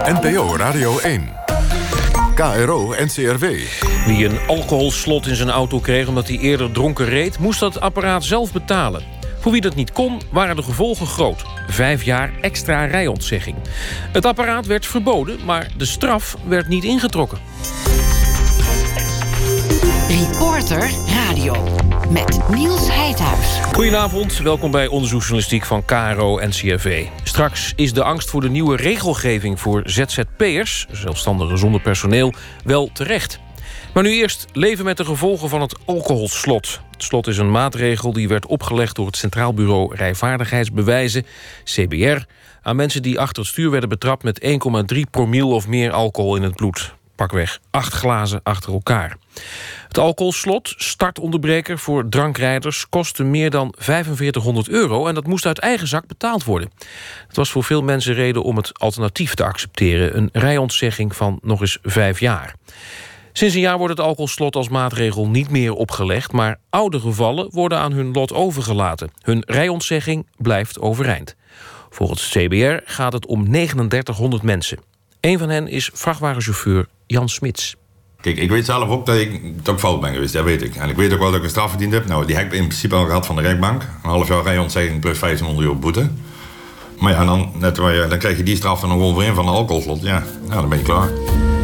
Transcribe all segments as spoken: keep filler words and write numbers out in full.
N P O Radio één. K R O N C R W. Wie een alcoholslot in zijn auto kreeg omdat hij eerder dronken reed, moest dat apparaat zelf betalen. Voor wie dat niet kon, waren de gevolgen groot. Vijf jaar extra rijontzegging. Het apparaat werd verboden, maar de straf werd niet ingetrokken. Reporter Radio met Niels Heidhuis. Goedenavond, welkom bij Onderzoeksjournalistiek van K R O en C R V. Straks is de angst voor de nieuwe regelgeving voor Z Z P'ers, zelfstandigen zonder personeel, wel terecht. Maar nu eerst leven met de gevolgen van het alcoholslot. Het slot is een maatregel die werd opgelegd door het Centraal Bureau Rijvaardigheidsbewijzen, C B R, aan mensen die achter het stuur werden betrapt met één komma drie promil of meer alcohol in het bloed. Pakweg acht glazen achter elkaar. Het alcoholslot, startonderbreker voor drankrijders, kostte meer dan vijfenveertighonderd euro... en dat moest uit eigen zak betaald worden. Het was voor veel mensen reden om het alternatief te accepteren, een rijontzegging van nog eens vijf jaar. Sinds een jaar wordt het alcoholslot als maatregel niet meer opgelegd, maar oude gevallen worden aan hun lot overgelaten. Hun rijontzegging blijft overeind. Volgens C B R gaat het om negenendertighonderd mensen. Een van hen is vrachtwagenchauffeur Jan Smits. Kijk, ik weet zelf ook dat ik, dat ik fout ben geweest, dat weet ik. En ik weet ook wel dat ik een straf verdiend heb. Nou, die heb ik in principe al gehad van de rechtbank. Een half jaar rijontzegging plus vijftienhonderd euro boete. Maar ja, dan, net, dan krijg je die straf er nog over in van de alcoholslot. Ja, nou, dan ben je klaar.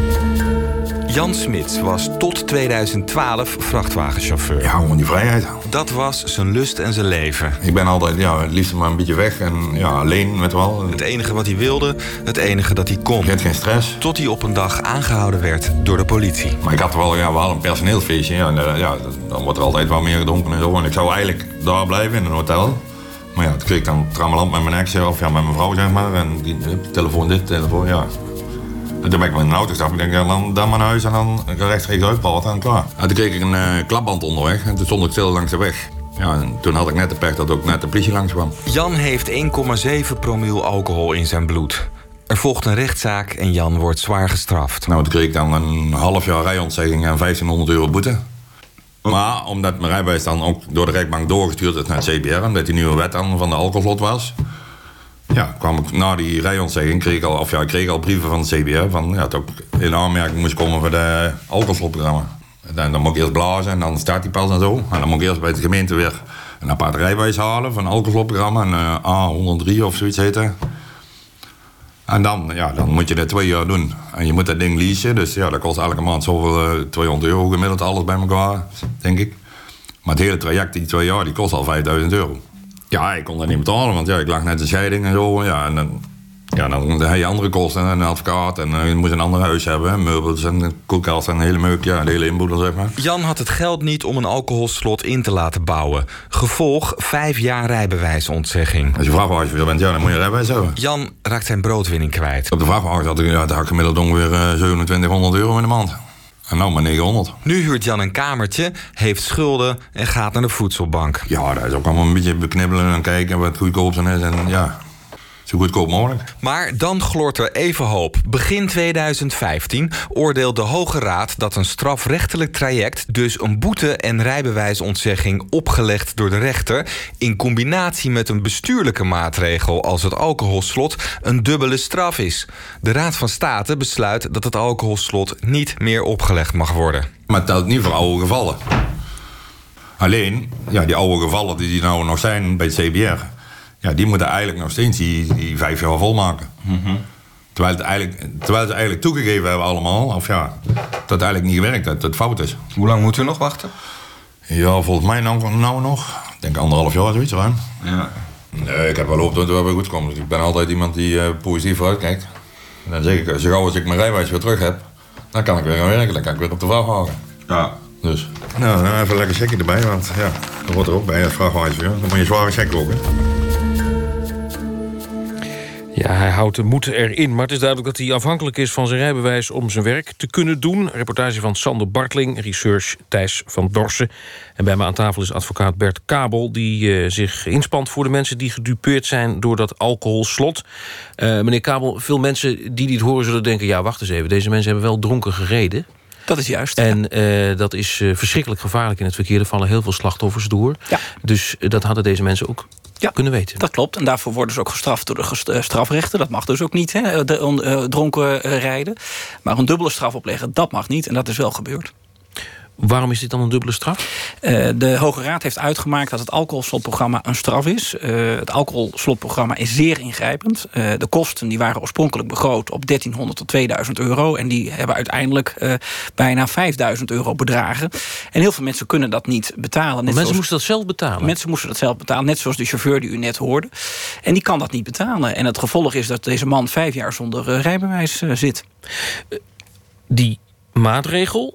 Jan Smits was tot tweeduizend twaalf vrachtwagenchauffeur. Ja, gewoon die vrijheid. Dat was zijn lust en zijn leven. Ik ben altijd, ja, het liefst maar een beetje weg en ja, alleen met wel. Het enige wat hij wilde, het enige dat hij kon. Je hebt geen stress. Tot hij op een dag aangehouden werd door de politie. Maar ik had wel, ja, we hadden een personeelsfeestje. Ja, en, uh, ja, dan wordt er altijd wel meer gedronken en zo. En ik zou eigenlijk daar blijven in een hotel. Maar ja, toen kreeg ik dan trammeland met mijn ex, of ja, met mijn vrouw, zeg maar. En die, telefoon dit, telefoon, ja. En toen ben ik wel in een auto gestapt. Ik denk, ja, dan, dan maar naar huis en dan rechtstreeks uitpraten en klaar. En toen kreeg ik een uh, klapband onderweg en toen stond ik stil langs de weg. Ja, en toen had ik net de pech dat ook net de politie langs kwam. Jan heeft één komma zeven promil alcohol in zijn bloed. Er volgt een rechtszaak en Jan wordt zwaar gestraft. Nou, toen kreeg ik dan een half jaar rijontzegging en vijftienhonderd euro boete. Maar omdat mijn rijbewijs dan ook door de rechtbank doorgestuurd is naar het C B R, omdat die nieuwe wet dan van de alcoholslot was, ja, kwam ik na die rijontzegging, kreeg ik al, of ja, ik kreeg al brieven van het C B R van ja, dat ik in aanmerking moest komen voor de alcoholslotprogramma. Dan, dan moet ik eerst blazen en dan staat die pas en zo. En dan moet ik eerst bij de gemeente weer een apart rijbewijs halen van een alcoholslotprogramma, een uh, A honderddrie of zoiets heet het. En dan, ja, dan moet je dat twee jaar doen. En je moet dat ding leasen, dus ja, dat kost elke maand zoveel, uh, tweehonderd euro gemiddeld, alles bij elkaar, denk ik. Maar het hele traject, die twee jaar, die kost al vijfduizend euro. Ja, ik kon dat niet betalen, want ja, ik lag net in scheiding en zo. Ja, en dan, ja, dan heb je andere kosten, een advocaat en uh, je moet een ander huis hebben. Meubels en koelkast en een hele meuk, ja, de hele inboedel, zeg maar. Jan had het geld niet om een alcoholslot in te laten bouwen. Gevolg vijf jaar rijbewijsontzegging. Als je vrachtwagenchauffeur bent, ja, dan moet je rijbewijs hebben. Jan raakt zijn broodwinning kwijt. Op de vrachtwagen had ik, ja, had ik gemiddeld ongeveer uh, zevenentwintighonderd euro in de maand. En nou maar negenhonderd. Nu huurt Jan een kamertje, heeft schulden en gaat naar de voedselbank. Ja, dat is ook allemaal een beetje beknibbelen en kijken wat goedkoop is. En ja, zo goedkoop mogelijk. Maar dan gloort er even hoop. Begin tweeduizend vijftien oordeelt de Hoge Raad dat een strafrechtelijk traject, dus een boete en rijbewijsontzegging opgelegd door de rechter, in combinatie met een bestuurlijke maatregel als het alcoholslot, een dubbele straf is. De Raad van State besluit dat het alcoholslot niet meer opgelegd mag worden. Maar het telt niet voor oude gevallen. Alleen, ja, die oude gevallen die, die nou nog zijn bij het C B R, ja, die moeten eigenlijk nog steeds die, die vijf jaar volmaken. Mm-hmm. Terwijl, het eigenlijk, terwijl ze eigenlijk toegegeven hebben allemaal, of ja, dat het eigenlijk niet gewerkt, dat het fout is. Hoe lang moeten we nog wachten? Ja, volgens mij nou, nou nog. Ik denk anderhalf jaar, zoiets ruim. Ja. Nee, ik heb wel hoop dat het wel weer goed komt. Dus ik ben altijd iemand die uh, positief vooruit kijkt. En dan zeg ik, zo gauw als ik mijn rijbewijs weer terug heb, dan kan ik weer gaan werken. Dan kan ik weer op de vrachtwagen. Ja. Dus, nou, nou even lekker checken erbij, want ja, dat wordt er ook bij, het vrachtwagenchauffeur. Dan moet je zware check ook, hè. Ja, hij houdt de moed erin, maar het is duidelijk dat hij afhankelijk is van zijn rijbewijs om zijn werk te kunnen doen. Reportage van Sander Bartling, research Thijs van Dorsen. En bij me aan tafel is advocaat Bert Kabel, die uh, zich inspant voor de mensen die gedupeerd zijn door dat alcoholslot. Uh, meneer Kabel, veel mensen die dit horen zullen denken, ja, wacht eens even, deze mensen hebben wel dronken gereden. Dat is juist. En ja. uh, dat is uh, verschrikkelijk gevaarlijk in het verkeer. Er vallen heel veel slachtoffers door. Ja. Dus uh, dat hadden deze mensen ook ja, kunnen weten. Dat klopt. En daarvoor worden ze ook gestraft door de strafrechter. Dat mag dus ook niet, hè, de, uh, dronken uh, rijden. Maar een dubbele straf opleggen, dat mag niet. En dat is wel gebeurd. Waarom is dit dan een dubbele straf? Uh, de Hoge Raad heeft uitgemaakt dat het alcoholslotprogramma een straf is. Uh, het alcoholslotprogramma is zeer ingrijpend. Uh, de kosten die waren oorspronkelijk begroot op dertienhonderd tot tweeduizend euro. En die hebben uiteindelijk uh, bijna vijfduizend euro bedragen. En heel veel mensen kunnen dat niet betalen. Net mensen zoals, moesten dat zelf betalen? Mensen moesten dat zelf betalen, net zoals de chauffeur die u net hoorde. En die kan dat niet betalen. En het gevolg is dat deze man vijf jaar zonder uh, rijbewijs uh, zit. Uh, die maatregel...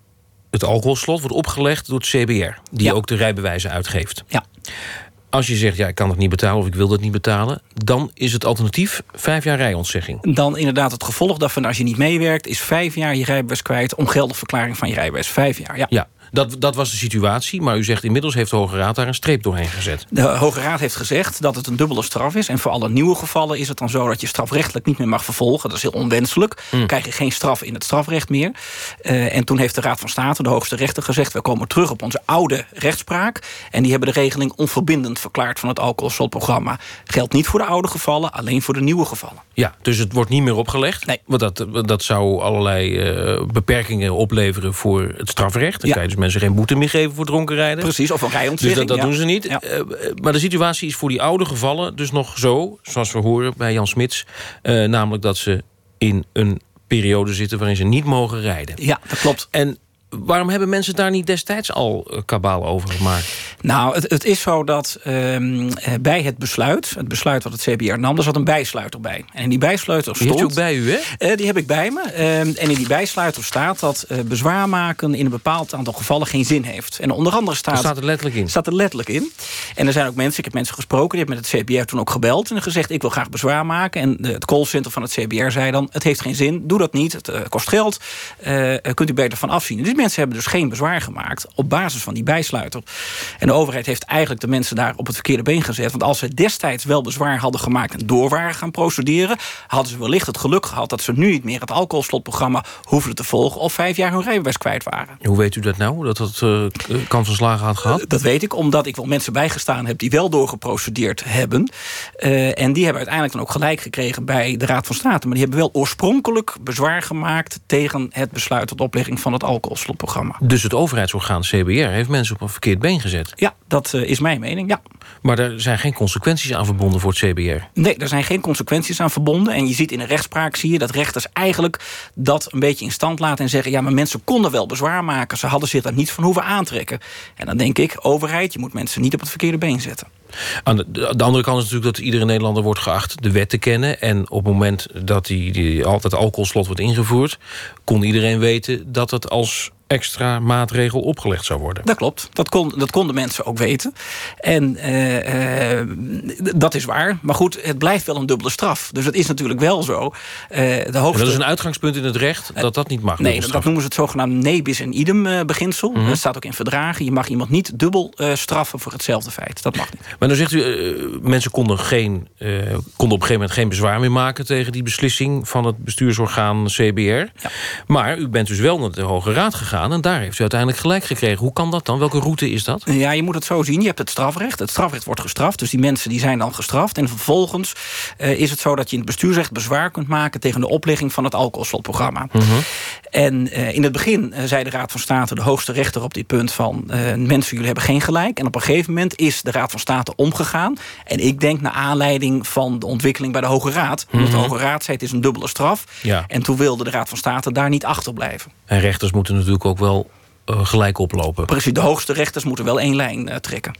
Het alcoholslot wordt opgelegd door het C B R... die ja. ook de rijbewijzen uitgeeft. Ja. Als je zegt, ja, ik kan het niet betalen of ik wil dat niet betalen... dan is het alternatief vijf jaar rijontzegging. Dan inderdaad het gevolg daarvan, als je niet meewerkt... is vijf jaar je rijbewijs kwijt, ongeldige verklaring van je rijbewijs. Vijf jaar, ja. ja. Dat, dat was de situatie, maar u zegt inmiddels heeft de Hoge Raad daar een streep doorheen gezet. De Hoge Raad heeft gezegd dat het een dubbele straf is. En voor alle nieuwe gevallen is het dan zo dat je strafrechtelijk niet meer mag vervolgen. Dat is heel onwenselijk. Mm. Dan krijg je geen straf in het strafrecht meer. Uh, en toen heeft de Raad van State, de hoogste rechter, gezegd... we komen terug op onze oude rechtspraak. En die hebben de regeling onverbindend verklaard van het alcoholslotprogramma. Geldt niet voor de oude gevallen, alleen voor de nieuwe gevallen. Ja, dus het wordt niet meer opgelegd. Nee. Want dat, dat zou allerlei uh, beperkingen opleveren voor het strafrecht. Dan ja. kan je dus mensen geen boete meer geven voor dronken rijden. Precies, of een rijontzegging. Dus dat, dat ja. doen ze niet. Ja. Uh, maar de situatie is voor die oude gevallen dus nog zo... zoals we horen bij Jan Smits... Uh, namelijk dat ze in een periode zitten waarin ze niet mogen rijden. Ja, dat klopt. En waarom hebben mensen daar niet destijds al kabaal over gemaakt? Nou, het, het is zo dat um, bij het besluit... het besluit wat het C B R nam, er zat een bijsluiter bij. En in die bijsluiter stond... Die heeft u ook bij u, hè? Uh, die heb ik bij me. Uh, en in die bijsluiter staat dat uh, bezwaar maken... in een bepaald aantal gevallen geen zin heeft. En onder andere staat... Dat staat er letterlijk in? Staat er letterlijk in. En er zijn ook mensen, ik heb mensen gesproken... die hebben met het C B R toen ook gebeld en gezegd... ik wil graag bezwaar maken. En de, het callcenter van het C B R zei dan... het heeft geen zin, doe dat niet, het uh, kost geld. Uh, kunt u beter van afzien. Dus mensen hebben dus geen bezwaar gemaakt op basis van die bijsluiter. En de overheid heeft eigenlijk de mensen daar op het verkeerde been gezet. Want als ze destijds wel bezwaar hadden gemaakt en door waren gaan procederen... hadden ze wellicht het geluk gehad dat ze nu niet meer het alcoholslotprogramma hoefden te volgen... of vijf jaar hun rijbewijs kwijt waren. Hoe weet u dat nou, dat dat uh, kans van slagen had gehad? Dat weet ik, omdat ik wel mensen bijgestaan heb die wel doorgeprocedeerd hebben. Uh, en die hebben uiteindelijk dan ook gelijk gekregen bij de Raad van State. Maar die hebben wel oorspronkelijk bezwaar gemaakt tegen het besluit tot oplegging van het alcoholslotprogramma. Dus het overheidsorgaan C B R heeft mensen op een verkeerd been gezet? Ja, dat uh, is mijn mening, ja. Maar er zijn geen consequenties aan verbonden voor het C B R? Nee, er zijn geen consequenties aan verbonden. En je ziet in de rechtspraak, zie je dat rechters eigenlijk dat een beetje in stand laten en zeggen... ja, maar mensen konden wel bezwaar maken. Ze hadden zich daar niets van hoeven aantrekken. En dan denk ik, overheid, je moet mensen niet op het verkeerde been zetten. Aan de, de andere kant is natuurlijk dat iedere Nederlander wordt geacht de wet te kennen. En op het moment dat die, die, altijd alcoholslot wordt ingevoerd... kon iedereen weten dat het als extra maatregel opgelegd zou worden. Dat klopt. Dat, kon, dat konden mensen ook weten. En uh, uh, dat is waar. Maar goed, het blijft wel een dubbele straf. Dus het is natuurlijk wel zo. Uh, de hoogste... Dat is een uitgangspunt in het recht dat dat niet mag. Nee, dat, dat noemen ze het zogenaamde ne bis in idem uh, beginsel. Mm-hmm. Dat staat ook in verdragen. Je mag iemand niet dubbel uh, straffen voor hetzelfde feit. Dat mag niet. Maar dan zegt u, uh, mensen konden, geen, uh, konden op een gegeven moment geen bezwaar meer maken... tegen die beslissing van het bestuursorgaan C B R. Ja. Maar u bent dus wel naar de Hoge Raad gegaan... en daar heeft u uiteindelijk gelijk gekregen. Hoe kan dat dan? Welke route is dat? Ja, je moet het zo zien. Je hebt het strafrecht. Het strafrecht wordt gestraft. Dus die mensen die zijn dan gestraft. En vervolgens uh, is het zo dat je in het bestuursrecht bezwaar kunt maken... tegen de oplegging van het alcoholslotprogramma. Mm-hmm. En uh, in het begin uh, zei de Raad van State, de hoogste rechter op dit punt... van uh, mensen, jullie hebben geen gelijk. En op een gegeven moment is de Raad van State omgegaan. En ik denk naar aanleiding van de ontwikkeling bij de Hoge Raad. Omdat mm-hmm. de Hoge Raad zei, het is een dubbele straf. Ja. En toen wilde de Raad van State daar niet achter blijven. En rechters moeten natuurlijk ook wel uh, gelijk oplopen. Precies, de hoogste rechters moeten wel één lijn uh, trekken.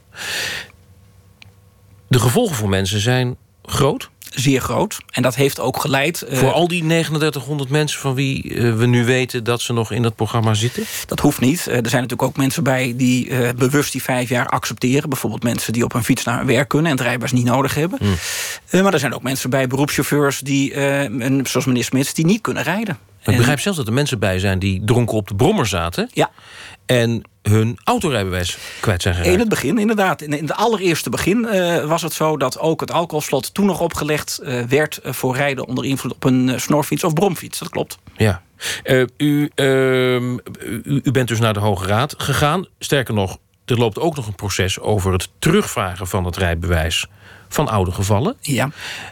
De gevolgen voor mensen zijn groot? Zeer groot. En dat heeft ook geleid... Uh, voor al die negenendertighonderd mensen van wie uh, we nu weten... dat ze nog in dat programma zitten? Dat hoeft niet. Uh, er zijn natuurlijk ook mensen bij die uh, bewust die vijf jaar accepteren. Bijvoorbeeld mensen die op hun fiets naar hun werk kunnen... en het rijbewijs niet nodig hebben. Mm. Uh, maar er zijn ook mensen bij, beroepschauffeurs... die, uh, zoals meneer Smits, die niet kunnen rijden. Maar ik begrijp zelfs dat er mensen bij zijn die dronken op de brommer zaten. Ja. En hun autorijbewijs kwijt zijn geraakt. In het begin, inderdaad. In het allereerste begin uh, was het zo dat ook het alcoholslot toen nog opgelegd uh, werd uh, voor rijden onder invloed op een uh, snorfiets of bromfiets. Dat klopt. Ja. Uh, u, uh, u, u bent dus naar de Hoge Raad gegaan. Sterker nog, er loopt ook nog een proces over het terugvragen van het rijbewijs van oude gevallen. Ja.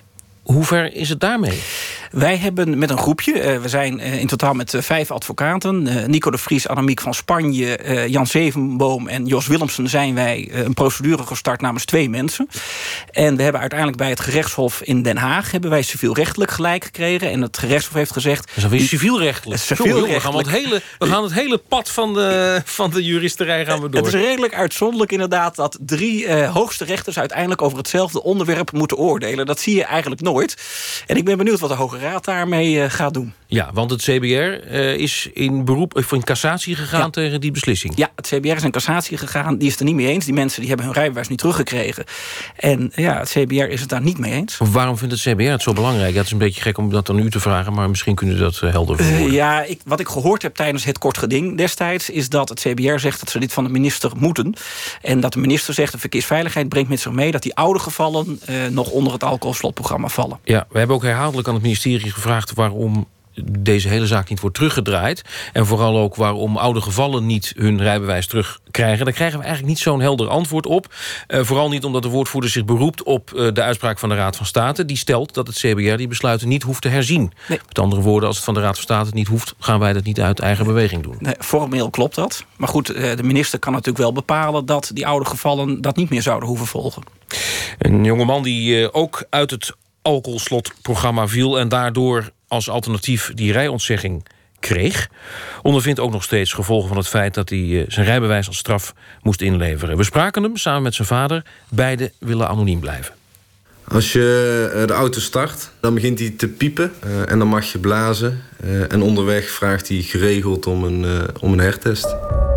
Hoe ver is het daarmee? Wij hebben met een groepje, uh, we zijn uh, in totaal met uh, vijf advocaten... Uh, Nico de Vries, Annemiek van Spanje, uh, Jan Zevenboom en Jos Willemsen... zijn wij uh, een procedure gestart namens twee mensen. En we hebben uiteindelijk bij het gerechtshof in Den Haag... hebben wij civielrechtelijk gelijk gekregen. En het gerechtshof heeft gezegd... Dat is alweer civielrechtelijk. civielrechtelijk. We gaan het hele, we gaan het hele pad van de, van de juristerij gaan we door. Het is redelijk uitzonderlijk inderdaad... dat drie uh, hoogste rechters uiteindelijk over hetzelfde onderwerp moeten oordelen. Dat zie je eigenlijk nooit. En ik ben benieuwd wat de Hoge Raad daarmee uh, gaat doen. Ja, want het C B R uh, is in beroep of in cassatie gegaan ja. tegen die beslissing. Ja, het C B R is in cassatie gegaan. Die is het er niet mee eens. Die mensen die hebben hun rijbewijs niet teruggekregen. En ja, het C B R is het daar niet mee eens. Waarom vindt het C B R het zo belangrijk? Ja, het is een beetje gek om dat aan u te vragen, maar misschien kunnen u dat uh, helder verwoorden. Uh, ja, ik, wat ik gehoord heb tijdens het kort geding destijds... is dat het C B R zegt dat ze dit van de minister moeten. En dat de minister zegt, de verkeersveiligheid brengt met zich mee... dat die oude gevallen uh, nog onder het alcoholslotprogramma vallen. Ja, we hebben ook herhaaldelijk aan het ministerie gevraagd... waarom deze hele zaak niet wordt teruggedraaid. En vooral ook waarom oude gevallen niet hun rijbewijs terugkrijgen. Daar krijgen we eigenlijk niet zo'n helder antwoord op. Uh, vooral niet omdat de woordvoerder zich beroept op uh, de uitspraak van de Raad van State. Die stelt dat het C B R die besluiten niet hoeft te herzien. Nee. Met andere woorden, als het van de Raad van State het niet hoeft... gaan wij dat niet uit eigen beweging doen. Nee, formeel klopt dat. Maar goed, uh, de minister kan natuurlijk wel bepalen... dat die oude gevallen dat niet meer zouden hoeven volgen. Een jongeman die uh, ook uit het alcoholslotprogramma viel... en daardoor als alternatief die rijontzegging kreeg... ondervindt ook nog steeds gevolgen van het feit... dat hij uh, zijn rijbewijs als straf moest inleveren. We spraken hem samen met zijn vader. Beiden willen anoniem blijven. Als je uh, de auto start, dan begint hij te piepen uh, en dan mag je blazen. Uh, en onderweg vraagt hij geregeld om een, uh, om een hertest.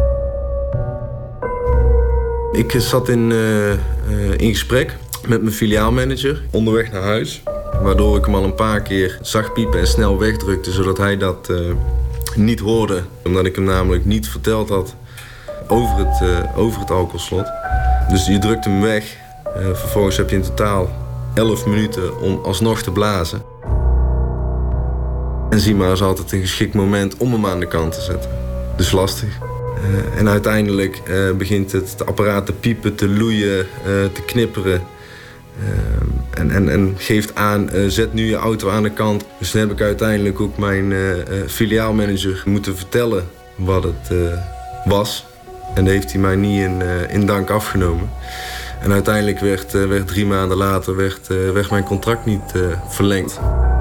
Ik zat in, uh, uh, in gesprek met mijn filiaalmanager onderweg naar huis... waardoor ik hem al een paar keer zag piepen en snel wegdrukte... zodat hij dat uh, niet hoorde. Omdat ik hem namelijk niet verteld had over het, uh, over het alcoholslot. Dus je drukt hem weg. Uh, vervolgens heb je in totaal elf minuten om alsnog te blazen. En Zima is altijd een geschikt moment om hem aan de kant te zetten. Dus lastig. Uh, en uiteindelijk uh, begint het, het apparaat te piepen, te loeien, uh, te knipperen... Uh, en, en, en geeft aan, uh, zet nu je auto aan de kant. Dus toen heb ik uiteindelijk ook mijn uh, uh, filiaalmanager moeten vertellen wat het uh, was. En dat heeft hij mij niet in, uh, in dank afgenomen. En uiteindelijk werd, uh, werd drie maanden later werd, uh, werd mijn contract niet uh, verlengd.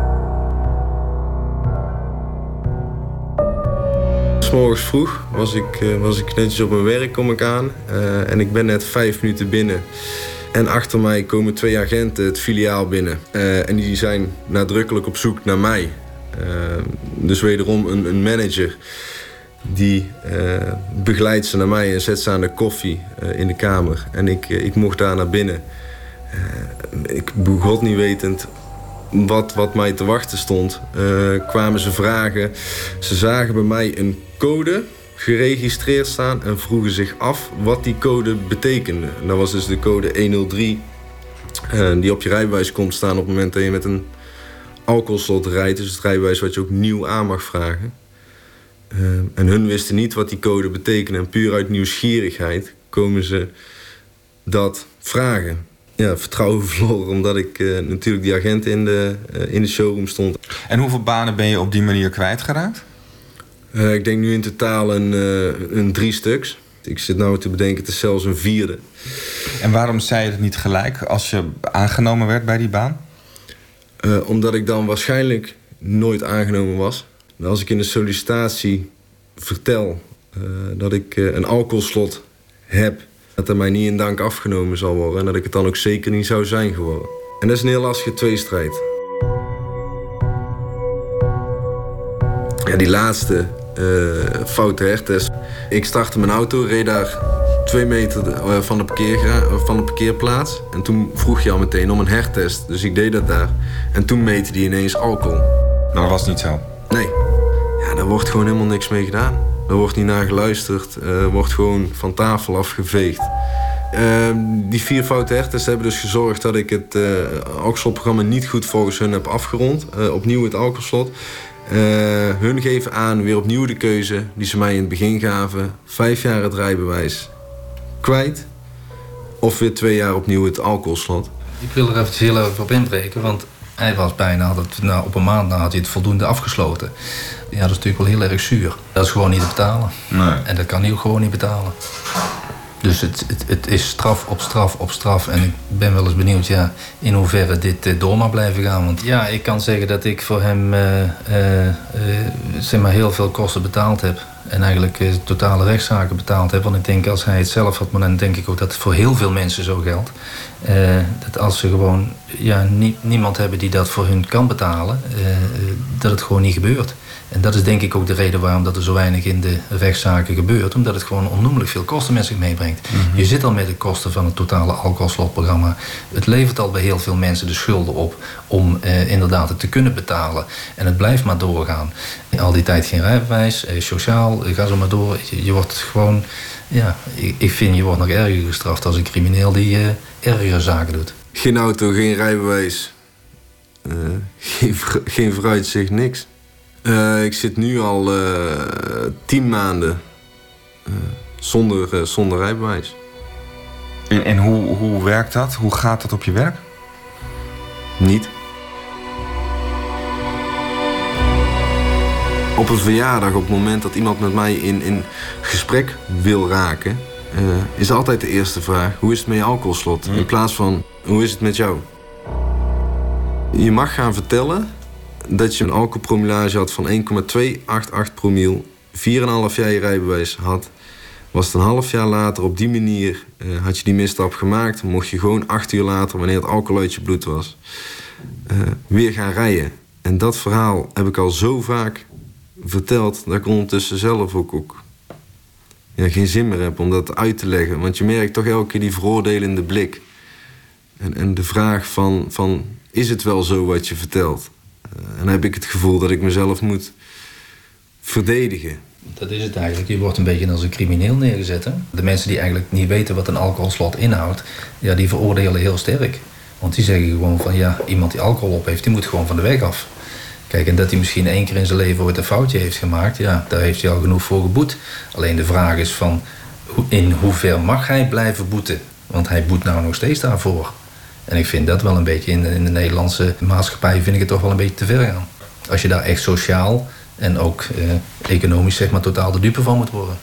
'S Morgens vroeg was ik, uh, was ik netjes op mijn werk, kom ik aan. Uh, en ik ben net vijf minuten binnen. En achter mij komen twee agenten het filiaal binnen. Uh, en die zijn nadrukkelijk op zoek naar mij. Uh, dus wederom een, een manager die uh, begeleidt ze naar mij en zet ze aan de koffie uh, in de kamer. En ik, uh, ik mocht daar naar binnen. Uh, ik begot niet wetend wat, wat mij te wachten stond. Uh, kwamen ze vragen. Ze zagen bij mij een code geregistreerd staan en vroegen zich af wat die code betekende. En dat was dus de code honderddrie uh, die op je rijbewijs komt staan op het moment dat je met een alcoholslot rijdt. Dus het rijbewijs wat je ook nieuw aan mag vragen. Uh, en hun wisten niet wat die code betekende. En puur uit nieuwsgierigheid komen ze dat vragen. Ja, vertrouwen verloren omdat ik uh, natuurlijk die agent in de, uh, in de showroom stond. En hoeveel banen ben je op die manier kwijtgeraakt? Uh, ik denk nu in totaal een, uh, een drie stuks. Ik zit nou te bedenken, het is zelfs een vierde. En waarom zei je het niet gelijk als je aangenomen werd bij die baan? Uh, omdat ik dan waarschijnlijk nooit aangenomen was. Als ik in de sollicitatie vertel uh, dat ik uh, een alcoholslot heb... dat er mij niet in dank afgenomen zal worden... en dat ik het dan ook zeker niet zou zijn geworden. En dat is een heel lastige tweestrijd. Ja, die laatste uh, foute hertest. Ik startte mijn auto, reed daar twee meter uh, van, de parkeergra- van de parkeerplaats. En toen vroeg je al meteen om een hertest. Dus ik deed dat daar. En toen meette die ineens alcohol. Maar dat was niet zo? Nee. daar wordt gewoon helemaal niks mee gedaan. Er wordt niet naar geluisterd. Er wordt gewoon van tafel afgeveegd. Uh, die vier foute herters hebben dus gezorgd dat ik het uh, alcoholslotprogramma niet goed volgens hun heb afgerond. Uh, opnieuw het alcoholslot. Uh, hun geven aan, weer opnieuw de keuze die ze mij in het begin gaven. Vijf jaar het rijbewijs kwijt. Of weer twee jaar opnieuw het alcoholslot. Ik wil er even heel even op inbreken, want hij was bijna, had het, nou, op een maand na had hij het voldoende afgesloten. Ja, dat is natuurlijk wel heel erg zuur. Dat is gewoon niet te betalen. Nee. En dat kan hij ook gewoon niet betalen. Dus het, het, het is straf op straf op straf. En ik ben wel eens benieuwd ja, in hoeverre dit uh, door mag blijven gaan. Want ja, ik kan zeggen dat ik voor hem uh, uh, uh, zeg maar heel veel kosten betaald heb. En eigenlijk uh, totale rechtszaken betaald heb. Want ik denk als hij het zelf had, maar dan denk ik ook dat het voor heel veel mensen zo geldt. Uh, dat als ze gewoon ja, nie, niemand hebben die dat voor hun kan betalen, uh, uh, dat het gewoon niet gebeurt. En dat is denk ik ook de reden waarom dat er zo weinig in de rechtszaken gebeurt. Omdat het gewoon onnoemelijk veel kosten met zich meebrengt. Mm-hmm. Je zit al met de kosten van het totale alcoholslotprogramma. Het levert al bij heel veel mensen de schulden op om eh, inderdaad het te kunnen betalen. En het blijft maar doorgaan. Al die tijd geen rijbewijs, eh, sociaal, ga zo maar door. Je, je wordt gewoon, ja, ik, ik vind je wordt nog erger gestraft als een crimineel die eh, ergere zaken doet. Geen auto, geen rijbewijs, uh, geen, geen vooruitzicht, niks. Uh, ik zit nu al uh, tien maanden uh, zonder, uh, zonder rijbewijs. En, en hoe, hoe werkt dat? Hoe gaat dat op je werk? Niet. Op een verjaardag, op het moment dat iemand met mij in, in gesprek wil raken, uh, is altijd de eerste vraag: hoe is het met je alcoholslot? Mm. In plaats van: hoe is het met jou? Je mag gaan vertellen dat je een alcoholpromillage had van één komma tweehonderdachtenachtig promil, vier komma vijf jaar je rijbewijs had. Was het een half jaar later op die manier, uh, had je die misstap gemaakt, mocht je gewoon acht uur later, wanneer het alcohol uit je bloed was, uh, weer gaan rijden. En dat verhaal heb ik al zo vaak verteld, dat ik ondertussen zelf ook, ook ja, geen zin meer heb om dat uit te leggen. Want je merkt toch elke keer die veroordelende blik. En, en de vraag van, van, is het wel zo wat je vertelt? En dan heb ik het gevoel dat ik mezelf moet verdedigen. Dat is het eigenlijk. Je wordt een beetje als een crimineel neergezet. Hè? De mensen die eigenlijk niet weten wat een alcoholslot inhoudt, ja, die veroordelen heel sterk. Want die zeggen gewoon van ja, iemand die alcohol op heeft, die moet gewoon van de weg af. Kijk, en dat hij misschien één keer in zijn leven ooit een foutje heeft gemaakt, ja, daar heeft hij al genoeg voor geboet. Alleen de vraag is van, in hoever mag hij blijven boeten? Want hij boet nou nog steeds daarvoor. En ik vind dat wel een beetje, in de, in de Nederlandse maatschappij vind ik het toch wel een beetje te ver gaan. Als je daar echt sociaal en ook eh, economisch zeg maar totaal de dupe van moet worden.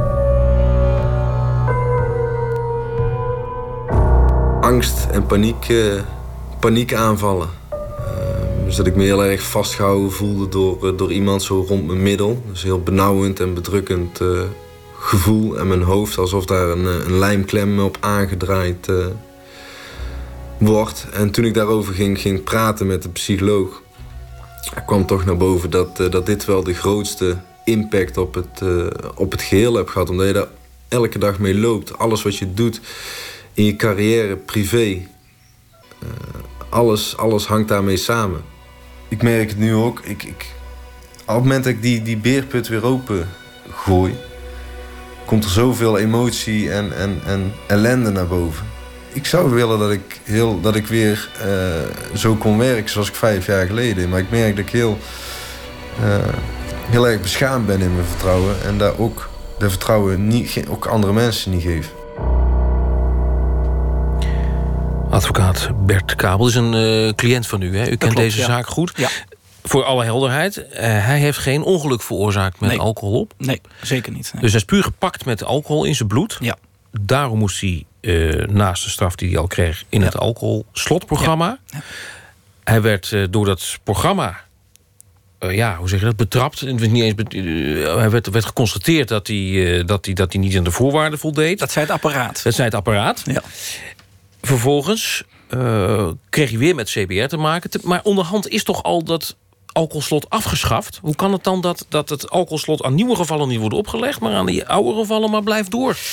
Angst en paniek, uh, paniekaanvallen. Uh, dus dat ik me heel erg vastgehouden voelde door, uh, door iemand zo rond mijn middel. Dus een heel benauwend en bedrukkend uh, gevoel. En mijn hoofd alsof daar een, een lijmklem op aangedraaid uh, wordt. En toen ik daarover ging, ging praten met de psycholoog, kwam toch naar boven dat, uh, dat dit wel de grootste impact op het, uh, op het geheel heeft gehad. Omdat je daar elke dag mee loopt. Alles wat je doet in je carrière, privé, uh, alles, alles hangt daarmee samen. Ik merk het nu ook. Ik, ik, op het moment dat ik die, die beerput weer open gooi, komt er zoveel emotie en, en, en ellende naar boven. Ik zou willen dat ik, heel, dat ik weer uh, zo kon werken zoals ik vijf jaar geleden. Maar ik merk dat ik heel, uh, heel erg beschaamd ben in mijn vertrouwen. En daar ook de vertrouwen niet, ook andere mensen niet geef. Advocaat Bert Kabel is een uh, cliënt van u. Hè? U kent klopt, deze ja. zaak goed. Ja. Voor alle helderheid, uh, hij heeft geen ongeluk veroorzaakt met Nee. alcohol op. Nee, zeker niet. Nee. Dus hij is puur gepakt met alcohol in zijn bloed. Ja. Daarom moest hij uh, naast de straf die hij al kreeg in Ja. het alcoholslotprogramma. Ja. Ja. Hij werd uh, door dat programma, uh, ja, hoe zeg je dat, betrapt. Het werd niet eens bet- uh, hij werd, werd geconstateerd dat hij, uh, dat, hij, dat hij niet aan de voorwaarden voldeed. Dat zei het apparaat. Dat zei het apparaat. Ja. Vervolgens uh, kreeg hij weer met C B R te maken. Te, maar onderhand is toch al dat alcoholslot afgeschaft? Hoe kan het dan dat, dat het alcoholslot aan nieuwe gevallen niet wordt opgelegd, maar aan die oude gevallen maar blijft door?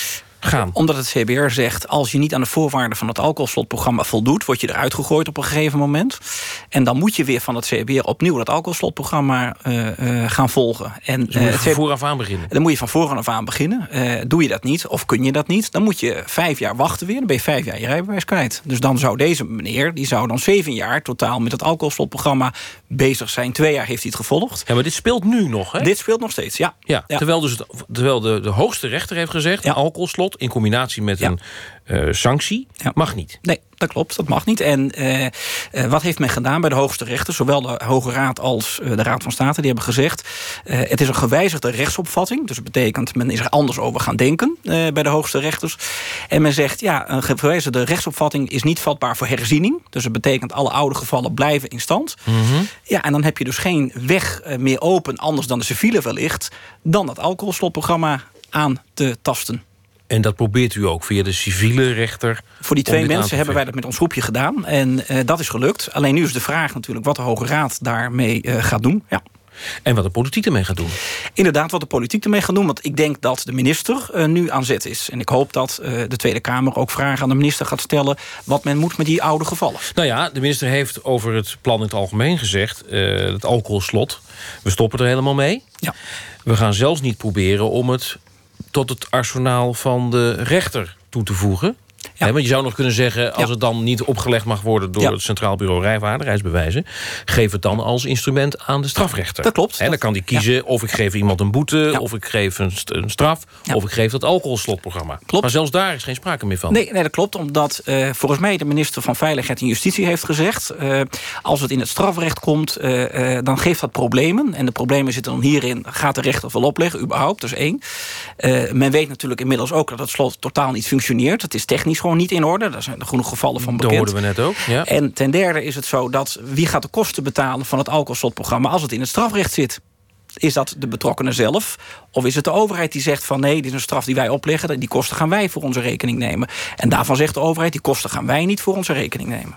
gaan? Omdat het C B R zegt, als je niet aan de voorwaarden van het alcoholslotprogramma voldoet, word je eruit gegooid op een gegeven moment. En dan moet je weer van het C B R opnieuw dat alcoholslotprogramma uh, uh, gaan volgen. En, dus moet je uh, van vooraf aan beginnen? Dan moet je van vooraf aan beginnen. Uh, doe je dat niet, of kun je dat niet, dan moet je vijf jaar wachten weer. Dan ben je vijf jaar je rijbewijs kwijt. Dus dan zou deze meneer, die zou dan zeven jaar totaal met het alcoholslotprogramma bezig zijn. Twee jaar heeft hij het gevolgd. Ja, maar dit speelt nu nog, hè? Dit speelt nog steeds, ja. Ja, ja. Terwijl, dus het, terwijl de, de hoogste rechter heeft gezegd, ja. een alcoholslot in combinatie met ja. een uh, sanctie ja. mag niet. Nee, dat klopt, dat mag niet. En uh, uh, wat heeft men gedaan bij de hoogste rechter? Zowel de Hoge Raad als uh, de Raad van State, die hebben gezegd, uh, het is een gewijzigde rechtsopvatting. Dus dat betekent, men is er anders over gaan denken uh, bij de hoogste rechters. En men zegt, ja, een gewijzigde rechtsopvatting is niet vatbaar voor herziening. Dus dat betekent, alle oude gevallen blijven in stand. Mm-hmm. Ja, en dan heb je dus geen weg uh, meer open, anders dan de civiele wellicht, dan dat alcoholslotprogramma aan te tasten. En dat probeert u ook via de civiele rechter? Voor die twee mensen hebben wij dat met ons groepje gedaan. En uh, dat is gelukt. Alleen nu is de vraag natuurlijk wat de Hoge Raad daarmee uh, gaat doen. Ja. En wat de politiek ermee gaat doen? Inderdaad, wat de politiek ermee gaat doen. Want ik denk dat de minister uh, nu aan zet is. En ik hoop dat uh, de Tweede Kamer ook vragen aan de minister gaat stellen wat men moet met die oude gevallen. Nou ja, de minister heeft over het plan in het algemeen gezegd, uh, het alcoholslot, we stoppen er helemaal mee. Ja. We gaan zelfs niet proberen om het tot het arsenaal van de rechter toe te voegen. Ja. He, want je zou nog kunnen zeggen, als ja. het dan niet opgelegd mag worden door ja. het Centraal Bureau Rijvaardigheidsbewijzen, geef het dan als instrument aan de strafrechter. Dat klopt. He, dan kan die kiezen ja. of ik geef iemand een boete, ja. of ik geef een, een straf, ja. of ik geef dat alcoholslotprogramma. Klopt. Maar zelfs daar is geen sprake meer van. Nee, nee dat klopt, omdat uh, volgens mij de minister van Veiligheid en Justitie heeft gezegd, uh, als het in het strafrecht komt, uh, uh, dan geeft dat problemen. En de problemen zitten dan hierin, gaat de rechter wel opleggen, überhaupt, dat is één. Uh, men weet natuurlijk inmiddels ook dat het slot totaal niet functioneert. Het is technisch gewoon niet in orde. Daar zijn er genoeg gevallen van bekend. Dat hoorden we net ook. Ja. En ten derde is het zo dat wie gaat de kosten betalen van het alcoholslotprogramma als het in het strafrecht zit? Is dat de betrokkenen zelf? Of is het de overheid die zegt van nee, dit is een straf die wij opleggen, die kosten gaan wij voor onze rekening nemen. En daarvan zegt de overheid, die kosten gaan wij niet voor onze rekening nemen.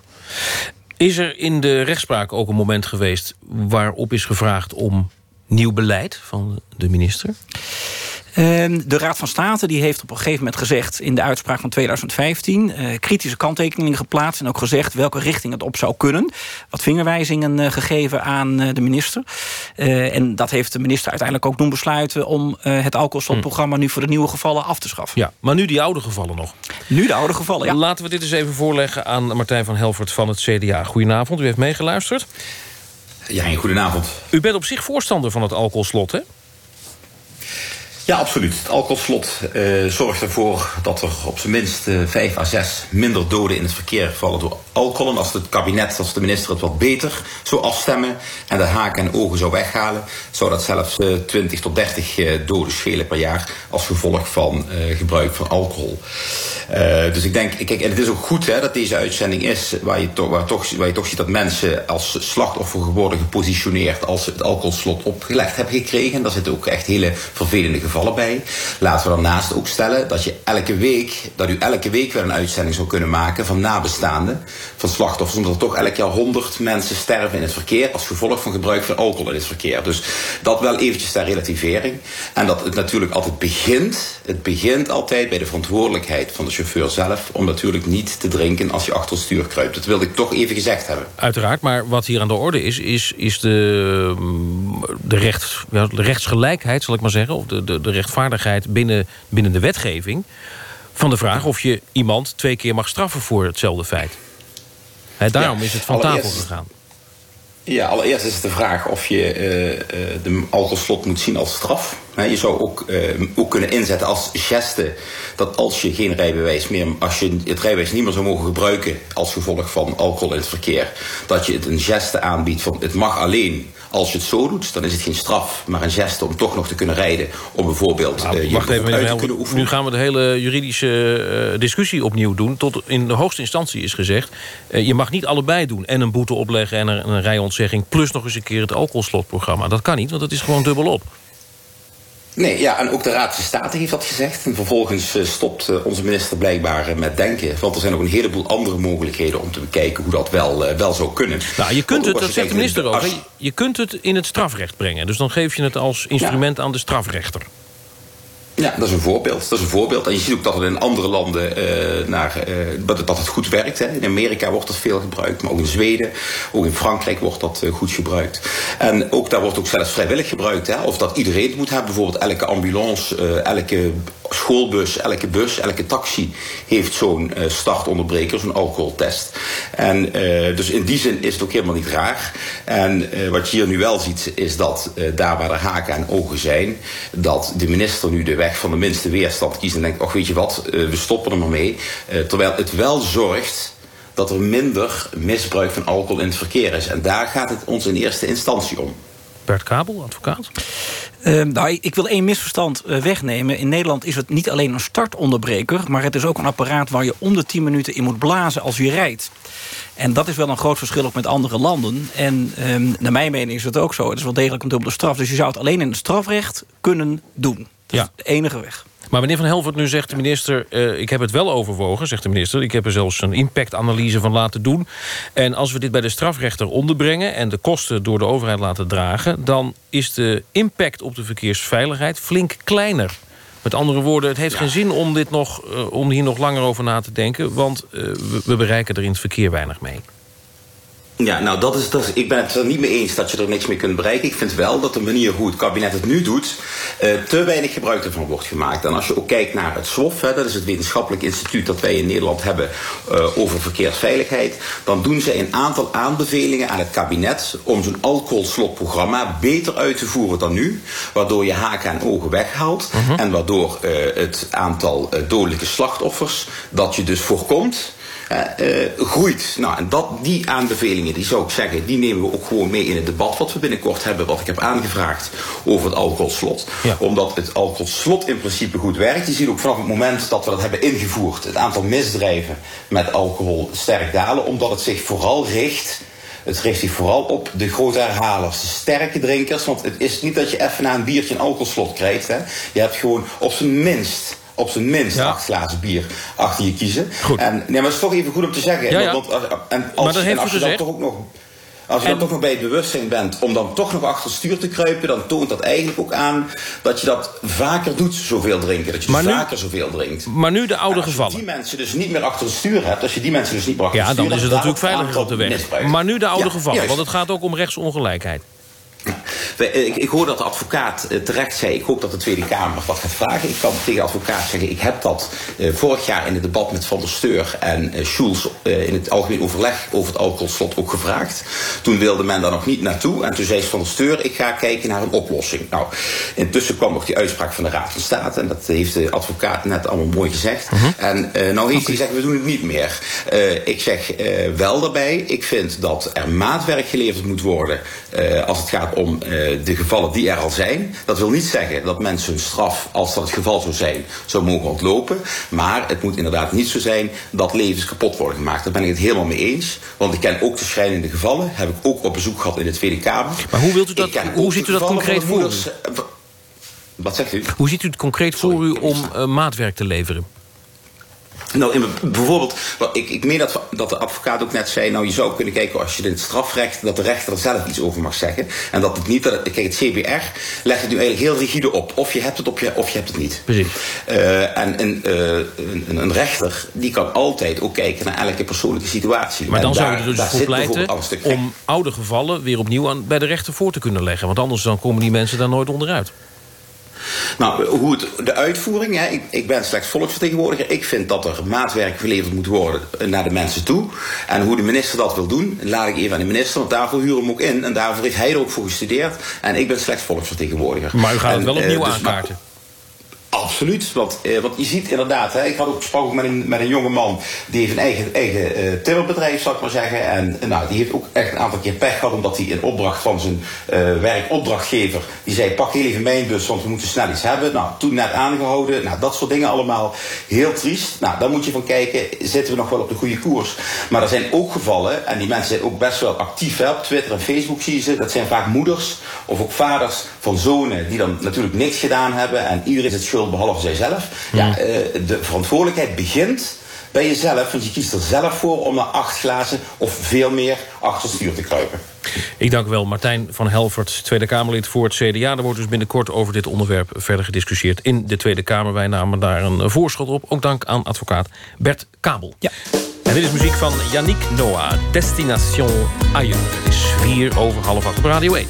Is er in de rechtspraak ook een moment geweest waarop is gevraagd om nieuw beleid van de minister? De Raad van State die heeft op een gegeven moment gezegd in de uitspraak van tweeduizend vijftien... Uh, kritische kanttekeningen geplaatst en ook gezegd welke richting het op zou kunnen. Wat vingerwijzingen uh, gegeven aan uh, de minister. Uh, en dat heeft de minister uiteindelijk ook doen besluiten om uh, het alcoholslotprogramma nu voor de nieuwe gevallen af te schaffen. Ja, maar nu die oude gevallen nog. Nu de oude gevallen, ja. Laten we dit eens even voorleggen aan Martijn van Helvoort van het C D A. Goedenavond, u heeft meegeluisterd. Ja, goedenavond. U bent op zich voorstander van het alcoholslot, hè? Ja, absoluut. Het alcoholslot uh, zorgt ervoor dat er op zijn minst uh, vijf à zes minder doden in het verkeer vallen door alcohol. En als het kabinet, als de minister het wat beter zou afstemmen en de haken en ogen zou weghalen, zou dat zelfs uh, twintig tot dertig uh, doden schelen per jaar als gevolg van uh, gebruik van alcohol. Uh, dus ik denk, kijk, en het is ook goed hè, dat deze uitzending is waar je, to, waar, toch, waar je toch ziet dat mensen als slachtoffer worden gepositioneerd als ze het alcoholslot opgelegd hebben gekregen. En daar zitten ook echt hele vervelende gevallen bij. Laten we daarnaast ook stellen dat je elke week, dat u elke week weer een uitzending zou kunnen maken van nabestaanden van slachtoffers, omdat er toch elk jaar honderd mensen sterven in het verkeer als gevolg van gebruik van alcohol in het verkeer. Dus dat wel eventjes ter relativering. En dat het natuurlijk altijd begint, het begint altijd bij de verantwoordelijkheid van de chauffeur zelf om natuurlijk niet te drinken als je achter het stuur kruipt. Dat wilde ik toch even gezegd hebben. Uiteraard, maar wat hier aan de orde is, is, is de, de, recht, ja, de rechtsgelijkheid, zal ik maar zeggen, of de, de, de rechtvaardigheid binnen, binnen de wetgeving van de vraag of je iemand twee keer mag straffen voor hetzelfde feit. He, daarom ja, is het van tafel gegaan. Ja, allereerst is het de vraag of je uh, uh, de alcoholslot moet zien als straf. He, je zou ook, uh, ook kunnen inzetten als geste dat als je geen rijbewijs meer, als je het rijbewijs niet meer zou mogen gebruiken als gevolg van alcohol in het verkeer, dat je het een geste aanbiedt van het mag alleen als je het zo doet, dan is het geen straf, maar een geste om toch nog te kunnen rijden, om bijvoorbeeld nou, uh, je wacht even, uit te kunnen oefenen. Nu gaan we de hele juridische uh, discussie opnieuw doen. Tot in de hoogste instantie is gezegd, uh, je mag niet allebei doen en een boete opleggen en een, een rijontzegging plus nog eens een keer het alcoholslotprogramma. Dat kan niet, want dat is gewoon dubbelop. Nee, ja, en ook de Raad van State heeft dat gezegd. En vervolgens uh, stopt uh, onze minister blijkbaar uh, met denken. Want er zijn ook een heleboel andere mogelijkheden om te bekijken hoe dat wel, uh, wel zou kunnen. Nou, je kunt het, dat zegt de minister ook, je, je kunt het in het strafrecht brengen. Dus dan geef je het als instrument ja. aan de strafrechter. Ja, dat is een voorbeeld. Dat is een voorbeeld. En je ziet ook dat het in andere landen uh, naar, uh, dat, het, dat het goed werkt. Hè. In Amerika wordt dat veel gebruikt, maar ook in Zweden, ook in Frankrijk wordt dat uh, goed gebruikt. En ook daar wordt ook zelfs vrijwillig gebruikt. Hè. Of dat iedereen het moet hebben. Bijvoorbeeld elke ambulance, uh, elke schoolbus, elke bus, elke taxi heeft zo'n uh, startonderbreker, zo'n alcoholtest. En uh, dus in die zin is het ook helemaal niet raar. En uh, wat je hier nu wel ziet, is dat uh, daar waar er haken en ogen zijn, dat de minister nu de weg van de minste weerstand kiest en denkt, ach weet je wat, uh, we stoppen er maar mee. Uh, terwijl het wel zorgt dat er minder misbruik van alcohol in het verkeer is. En daar gaat het ons in eerste instantie om. Bert Kabel, advocaat. Uh, nou, ik wil één misverstand uh, wegnemen. In Nederland is het niet alleen een startonderbreker, maar het is ook een apparaat waar je om de tien minuten in moet blazen als je rijdt. En dat is wel een groot verschil ook met andere landen. En um, naar mijn mening is het ook zo. Het is wel degelijk een dubbele straf. Dus je zou het alleen in het strafrecht kunnen doen. Dat ja. is de enige weg. Maar meneer Van Helvoort, nu zegt de minister, Uh, ik heb het wel overwogen, zegt de minister. Ik heb er zelfs een impactanalyse van laten doen. En als we dit bij de strafrechter onderbrengen en de kosten door de overheid laten dragen, dan is de impact op de verkeersveiligheid flink kleiner. Met andere woorden, het heeft ja. geen zin om, dit nog, uh, om hier nog langer over na te denken, want uh, we, we bereiken er in het verkeer weinig mee. Ja, nou, dat is, dat is, ik ben het er niet mee eens dat je er niks mee kunt bereiken. Ik vind wel dat de manier hoe het kabinet het nu doet, uh, te weinig gebruik ervan wordt gemaakt. En als je ook kijkt naar het S W O F, hè, dat is het wetenschappelijk instituut dat wij in Nederland hebben uh, over verkeersveiligheid, dan doen zij een aantal aanbevelingen aan het kabinet om zo'n alcoholslotprogramma beter uit te voeren dan nu, waardoor je haken en ogen weghaalt uh-huh. en waardoor uh, het aantal uh, dodelijke slachtoffers, dat je dus voorkomt, Uh, uh, groeit. Nou, en dat, die aanbevelingen, die zou ik zeggen, die nemen we ook gewoon mee in het debat wat we binnenkort hebben, wat ik heb aangevraagd over het alcoholslot. Ja. Omdat het alcoholslot in principe goed werkt. Je ziet ook vanaf het moment dat we dat hebben ingevoerd, het aantal misdrijven met alcohol sterk dalen, omdat het zich vooral richt Het richt zich vooral op de grote herhalers, de sterke drinkers. Want het is niet dat je even na een biertje een alcoholslot krijgt. Hè. Je hebt gewoon op zijn minst... op zijn minst ja. acht glazen bier achter je kiezen. Goed. En nee, maar het is toch even goed om te zeggen. Ja, ja. Want, en als, maar en als je dan toch ook nog... Als je en... dan toch nog bij het bewustzijn bent om dan toch nog achter het stuur te kruipen, dan toont dat eigenlijk ook aan dat je dat vaker doet, zoveel drinken. Dat je dus vaker nu, zoveel drinkt. Maar nu de oude als gevallen. Als je die mensen dus niet meer achter het stuur hebt, als je die mensen dus niet meer achter ja, het stuur hebt, dan is het natuurlijk veiliger op de weg. Misbruik. Maar nu de oude ja, gevallen, juist. want het gaat ook om rechtsongelijkheid. Ik, ik hoor dat de advocaat terecht zei, ik hoop dat de Tweede Kamer wat gaat vragen. Ik kan tegen de advocaat zeggen, ik heb dat uh, vorig jaar in het debat met Van der Steur en uh, Schulz uh, in het algemeen overleg over het alcoholslot ook gevraagd. Toen wilde men daar nog niet naartoe en toen zei Van der Steur, ik ga kijken naar een oplossing. Nou, intussen kwam nog die uitspraak van de Raad van State en dat heeft de advocaat net allemaal mooi gezegd. Uh-huh. En uh, nou heeft hij gezegd, we doen het niet meer. Uh, ik zeg uh, wel daarbij, ik vind dat er maatwerk geleverd moet worden uh, als het gaat om uh, de gevallen die er al zijn. Dat wil niet zeggen dat mensen hun straf, als dat het geval zou zijn, zou mogen ontlopen. Maar het moet inderdaad niet zo zijn dat levens kapot worden gemaakt. Daar ben ik het helemaal mee eens. Want ik ken ook de schrijnende gevallen. Heb ik ook op bezoek gehad in de Tweede Kamer. Maar hoe wilt u dat, hoe ziet u dat concreet voor u? Wat zegt u? Hoe ziet u het concreet voor u om uh, maatwerk te leveren? Nou, in, bijvoorbeeld, ik, ik meen dat, dat de advocaat ook net zei, nou je zou kunnen kijken als je in het strafrecht, dat de rechter er zelf iets over mag zeggen. En dat het niet, dat het, kijk, het C B R legt het nu eigenlijk heel rigide op. Of je hebt het op je, of je hebt het niet. Precies. Uh, en een, uh, een, een rechter, die kan altijd ook kijken naar elke persoonlijke situatie. Maar dan en zou daar, je er dus voor pleiten om oude gevallen weer opnieuw aan, bij de rechter voor te kunnen leggen. Want anders dan komen die mensen daar nooit onderuit. Nou, hoe het, de uitvoering, hè, ik, ik ben slechts volksvertegenwoordiger. Ik vind dat er maatwerk geleverd moet worden naar de mensen toe. En hoe de minister dat wil doen, laat ik even aan de minister. Want daarvoor huren we hem ook in. En daarvoor heeft hij er ook voor gestudeerd. En ik ben slechts volksvertegenwoordiger. Maar u gaat en, het wel opnieuw uh, dus aankaarten. Maar, absoluut, want, eh, want je ziet inderdaad, hè, ik had ook gesproken met een, met een jonge man die heeft een eigen, eigen uh, timmerbedrijf, zou ik maar zeggen. En uh, nou, die heeft ook echt een aantal keer pech gehad, omdat hij in opdracht van zijn uh, werkopdrachtgever, die zei, pak heel even mijn bus, want we moeten snel iets hebben. Nou, toen net aangehouden, nou, dat soort dingen allemaal. Heel triest. Nou, daar moet je van kijken, zitten we nog wel op de goede koers. Maar er zijn ook gevallen, en die mensen zijn ook best wel actief, hè, op Twitter en Facebook zie je ze, dat zijn vaak moeders of ook vaders van zonen die dan natuurlijk niks gedaan hebben en iedereen is het schuld behalve zijzelf. Ja, uh, de verantwoordelijkheid begint bij jezelf, want je kiest er zelf voor om naar acht glazen of veel meer achter het stuur te kruipen. Ik dank wel Martijn van Helvert, Tweede Kamerlid voor het C D A. Er wordt dus binnenkort over dit onderwerp verder gediscussieerd in de Tweede Kamer. Wij namen daar een voorschot op. Ook dank aan advocaat Bert Kabel. Ja. En dit is muziek van Yannick Noah, Destination Ailleurs. Het is vier over half acht op Radio één.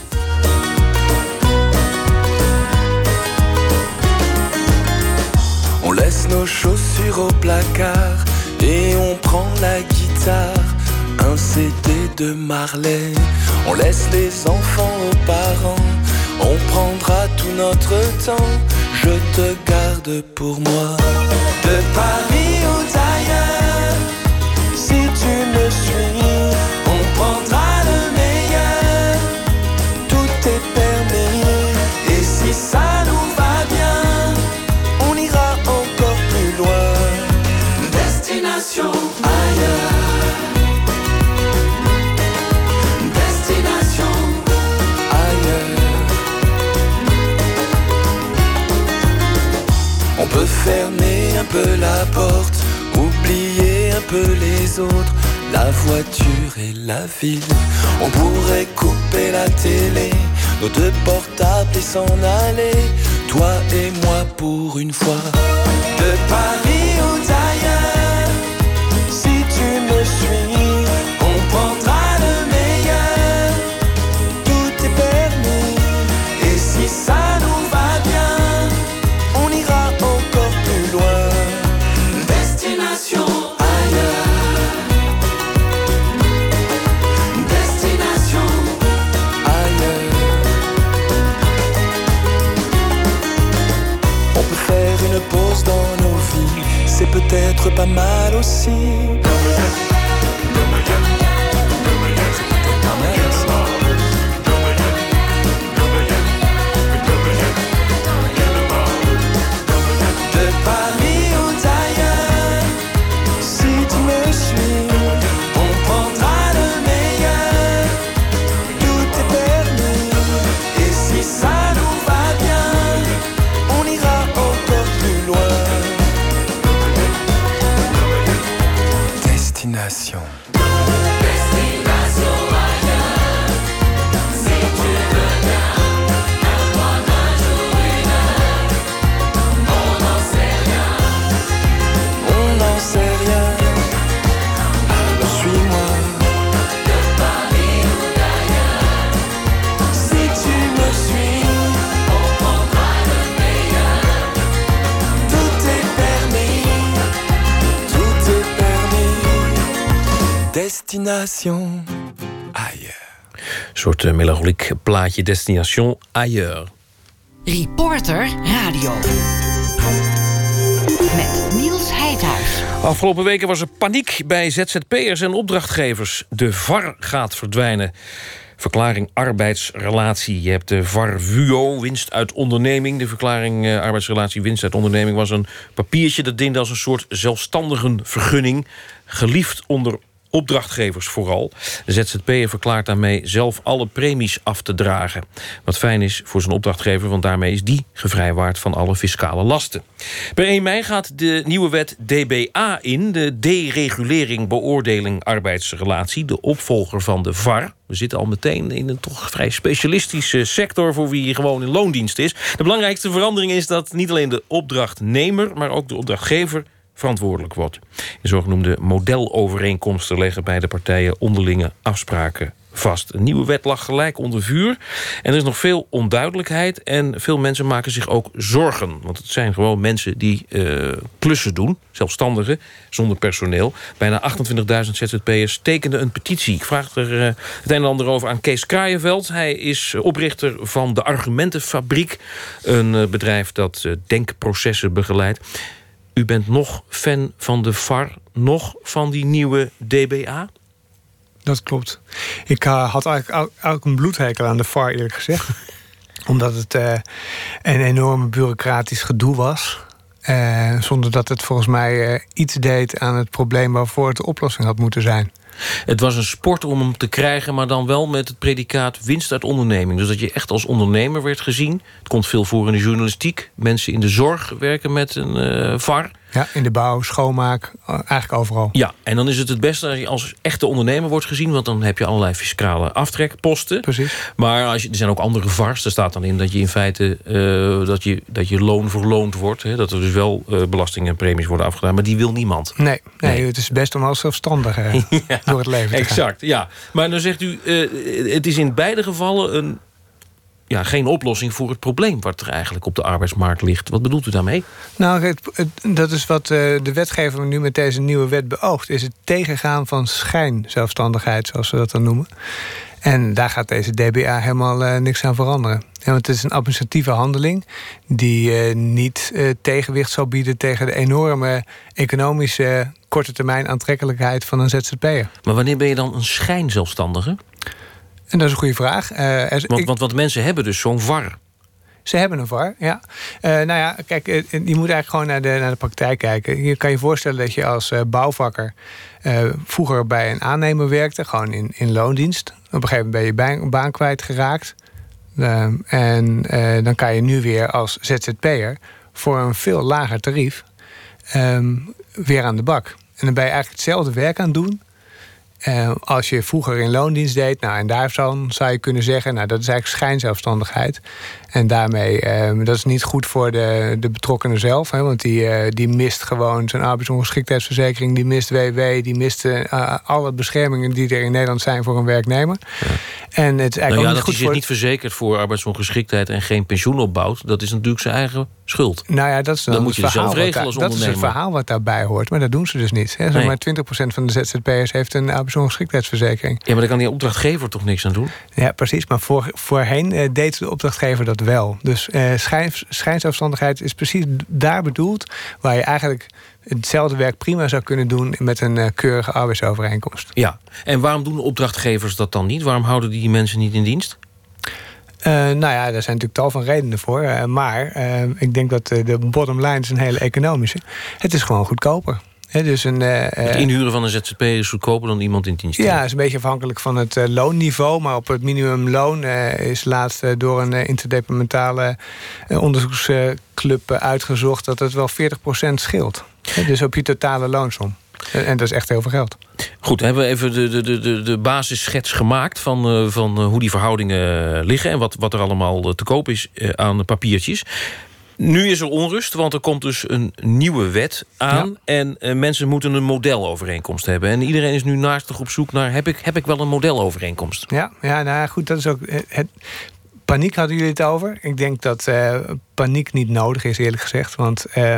On laisse nos chaussures au placard et on prend la guitare, un C D de Marley. On laisse les enfants aux parents, on prendra tout notre temps. Je te garde pour moi, de Paris ou d'ailleurs. Si tu me suis, on prendra le meilleur. Tout est permis, et si ça nous va bien, on ira encore plus loin. Destination ailleurs. Destination ailleurs. On peut fermer un peu la porte, oublier un peu les autres, la voiture et la ville. On pourrait couper la télé, nos deux portables et s'en aller, toi et moi pour une fois. De Paris ou d'ailleurs, si tu me suis, on prendra le meilleur. Tout est permis, et si ça nous va bien, on ira encore plus loin. Destination ailleurs. Destination ailleurs. On peut faire une pause dans nos vies, c'est peut-être pas mal aussi. De Paris ou d'ailleurs, si tu me suis, on prendra le meilleur. Tout est permis, et si ça nous va bien, on ira encore plus loin. Destination. Destination ailleurs. Si tu veux bien, apprendre un jour une heure. On n'en sait rien. On n'en sait rien. Alors suis-moi. De Paris ou d'ailleurs. Si tu me suis, on prendra le meilleur. Tout est permis. Tout est permis. Destination ailleurs. Een soort uh, melancholiek plaatje, Destination Ailleurs. Reporter Radio. Met Niels Heidhuis. Afgelopen weken was er paniek bij Z Z P'ers en opdrachtgevers. De V A R gaat verdwijnen. Verklaring arbeidsrelatie. Je hebt de V A R V U O, winst uit onderneming. De verklaring uh, arbeidsrelatie, winst uit onderneming was een papiertje dat diende als een soort zelfstandigenvergunning. Geliefd onder opdrachtgevers vooral. De Z Z P'er verklaart daarmee zelf alle premies af te dragen. Wat fijn is voor zijn opdrachtgever, want daarmee is die gevrijwaard van alle fiscale lasten. Per één mei gaat de nieuwe wet D B A in, de deregulering beoordeling arbeidsrelatie, de opvolger van de V A R. We zitten al meteen in een toch vrij specialistische sector voor wie gewoon in loondienst is. De belangrijkste verandering is dat niet alleen de opdrachtnemer, maar ook de opdrachtgever verantwoordelijk wordt. In zogenoemde modelovereenkomsten leggen beide partijen onderlinge afspraken vast. Een nieuwe wet lag gelijk onder vuur. En er is nog veel onduidelijkheid. En veel mensen maken zich ook zorgen. Want het zijn gewoon mensen die uh, klussen doen. Zelfstandigen, zonder personeel. Bijna achtentwintigduizend Z Z P'ers tekenden een petitie. Ik vraag er uh, het een en ander over aan Kees Kraaienveld. Hij is oprichter van de Argumentenfabriek. Een uh, bedrijf dat uh, denkprocessen begeleidt. U bent nog fan van de V A R, nog van die nieuwe D B A? Dat klopt. Ik uh, had eigenlijk ook een bloedhekel aan de V A R, eerlijk gezegd. Omdat het uh, een enorm bureaucratisch gedoe was. Uh, zonder dat het volgens mij uh, iets deed aan het probleem waarvoor het de oplossing had moeten zijn. Het was een sport om hem te krijgen, maar dan wel met het predicaat winst uit onderneming. Dus dat je echt als ondernemer werd gezien. Het komt veel voor in de journalistiek. Mensen in de zorg werken met een uh, V A R. Ja, in de bouw, schoonmaak, eigenlijk overal. Ja, en dan is het het beste als je als echte ondernemer wordt gezien, want dan heb je allerlei fiscale aftrekposten. Precies. Maar als je, er zijn ook andere V A R's. Er staat dan in dat je in feite uh, dat je, dat je loon verloond wordt. Hè, dat er dus wel uh, belastingen en premies worden afgedaan. Maar die wil niemand. Nee, nee, nee. Het is best om als zelfstandige ja, door het leven te exact, gaan. Exact, ja. Maar dan zegt u, uh, het is in beide gevallen een, ja, geen oplossing voor het probleem wat er eigenlijk op de arbeidsmarkt ligt. Wat bedoelt u daarmee? Nou, het, het, dat is wat uh, de wetgever nu met deze nieuwe wet beoogt. Is het tegengaan van schijnzelfstandigheid, zoals we dat dan noemen. En daar gaat deze D B A helemaal uh, niks aan veranderen. Ja, want het is een administratieve handeling die uh, niet uh, tegenwicht zal bieden tegen de enorme economische korte termijn aantrekkelijkheid van een Z Z P'er. Maar wanneer ben je dan een schijnzelfstandige? En dat is een goede vraag. Uh, er, want, ik, want, want mensen hebben dus zo'n V A R. Ze hebben een V A R, ja. Uh, nou ja, kijk, uh, je moet eigenlijk gewoon naar de, naar de praktijk kijken. Je kan je voorstellen dat je als uh, bouwvakker uh, vroeger bij een aannemer werkte, gewoon in, in loondienst. Op een gegeven moment ben je baan, baan kwijtgeraakt. Uh, en uh, dan kan je nu weer als Z Z P'er voor een veel lager tarief um, weer aan de bak. En dan ben je eigenlijk hetzelfde werk aan het doen Uh, als je vroeger in loondienst deed, nou, en daar zou, zou je kunnen zeggen, nou, dat is eigenlijk schijnzelfstandigheid. En daarmee, uh, dat is niet goed voor de, de betrokkenen zelf. Hè, want die, uh, die mist gewoon zijn arbeidsongeschiktheidsverzekering, die mist W W, die mist uh, alle beschermingen die er in Nederland zijn voor een werknemer. Ja. En het is eigenlijk nou ja, ook niet dat goed hij zich voor... niet verzekerd voor arbeidsongeschiktheid en geen pensioen opbouwt, dat is natuurlijk zijn eigen schuld. Nou ja, dat is dan dat moet je dus zelf regelen als daar, dat is het verhaal wat daarbij hoort, maar dat doen ze dus niet. Hè. Nee. Maar twintig procent van de Z Z P'ers heeft een arbeidsongeschiktheidsverzekering. Ja, maar daar kan die opdrachtgever toch niks aan doen? Ja, precies. Maar voor, voorheen uh, deed de opdrachtgever dat wel. Dus uh, schijn, schijnzelfstandigheid is precies daar bedoeld waar je eigenlijk hetzelfde werk prima zou kunnen doen met een uh, keurige arbeidsovereenkomst. Ja, en waarom doen de opdrachtgevers dat dan niet? Waarom houden die mensen niet in dienst? Uh, nou ja, daar zijn natuurlijk tal van redenen voor. Uh, maar uh, ik denk dat uh, de bottom line is een hele economische. Het is gewoon goedkoper. He, dus een, uh, het inhuren van een Z Z P is goedkoper dan iemand in dienst. Ja, het is een beetje afhankelijk van het uh, loonniveau. Maar op het minimumloon uh, is laatst uh, door een uh, interdepartementale uh, onderzoeksclub uh, uitgezocht dat het wel veertig procent scheelt. He, dus op je totale loonsom. En dat is echt heel veel geld. Goed, hebben we even de, de, de, de basisschets gemaakt van, uh, van hoe die verhoudingen liggen en wat, wat er allemaal te koop is uh, aan papiertjes. Nu is er onrust, want er komt dus een nieuwe wet aan. Ja. En uh, mensen moeten een modelovereenkomst hebben. En iedereen is nu naastig op zoek naar, heb ik, heb ik wel een modelovereenkomst? Ja, ja, nou goed, dat is ook... Het, paniek hadden jullie het over. Ik denk dat uh, paniek niet nodig is, eerlijk gezegd. Want uh,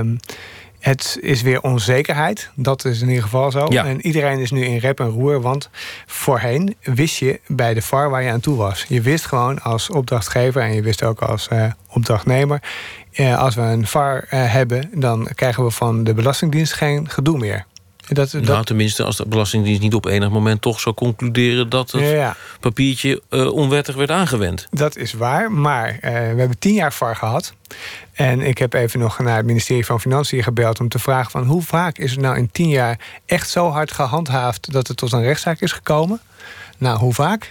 het is weer onzekerheid. Dat is in ieder geval zo. Ja. En iedereen is nu in rep en roer. Want voorheen wist je bij de V A R waar je aan toe was. Je wist gewoon als opdrachtgever en je wist ook als uh, opdrachtnemer, Uh, als we een V A R uh, hebben, dan krijgen we van de Belastingdienst geen gedoe meer. Dat, nou, dat... tenminste, als de Belastingdienst niet op enig moment toch zou concluderen dat het ja, ja. papiertje uh, onwettig werd aangewend. Dat is waar, maar uh, we hebben tien jaar V A R gehad. En ik heb even nog naar het ministerie van Financiën gebeld om te vragen van hoe vaak is het nou in tien jaar echt zo hard gehandhaafd dat het tot een rechtszaak is gekomen? Nou, hoe vaak?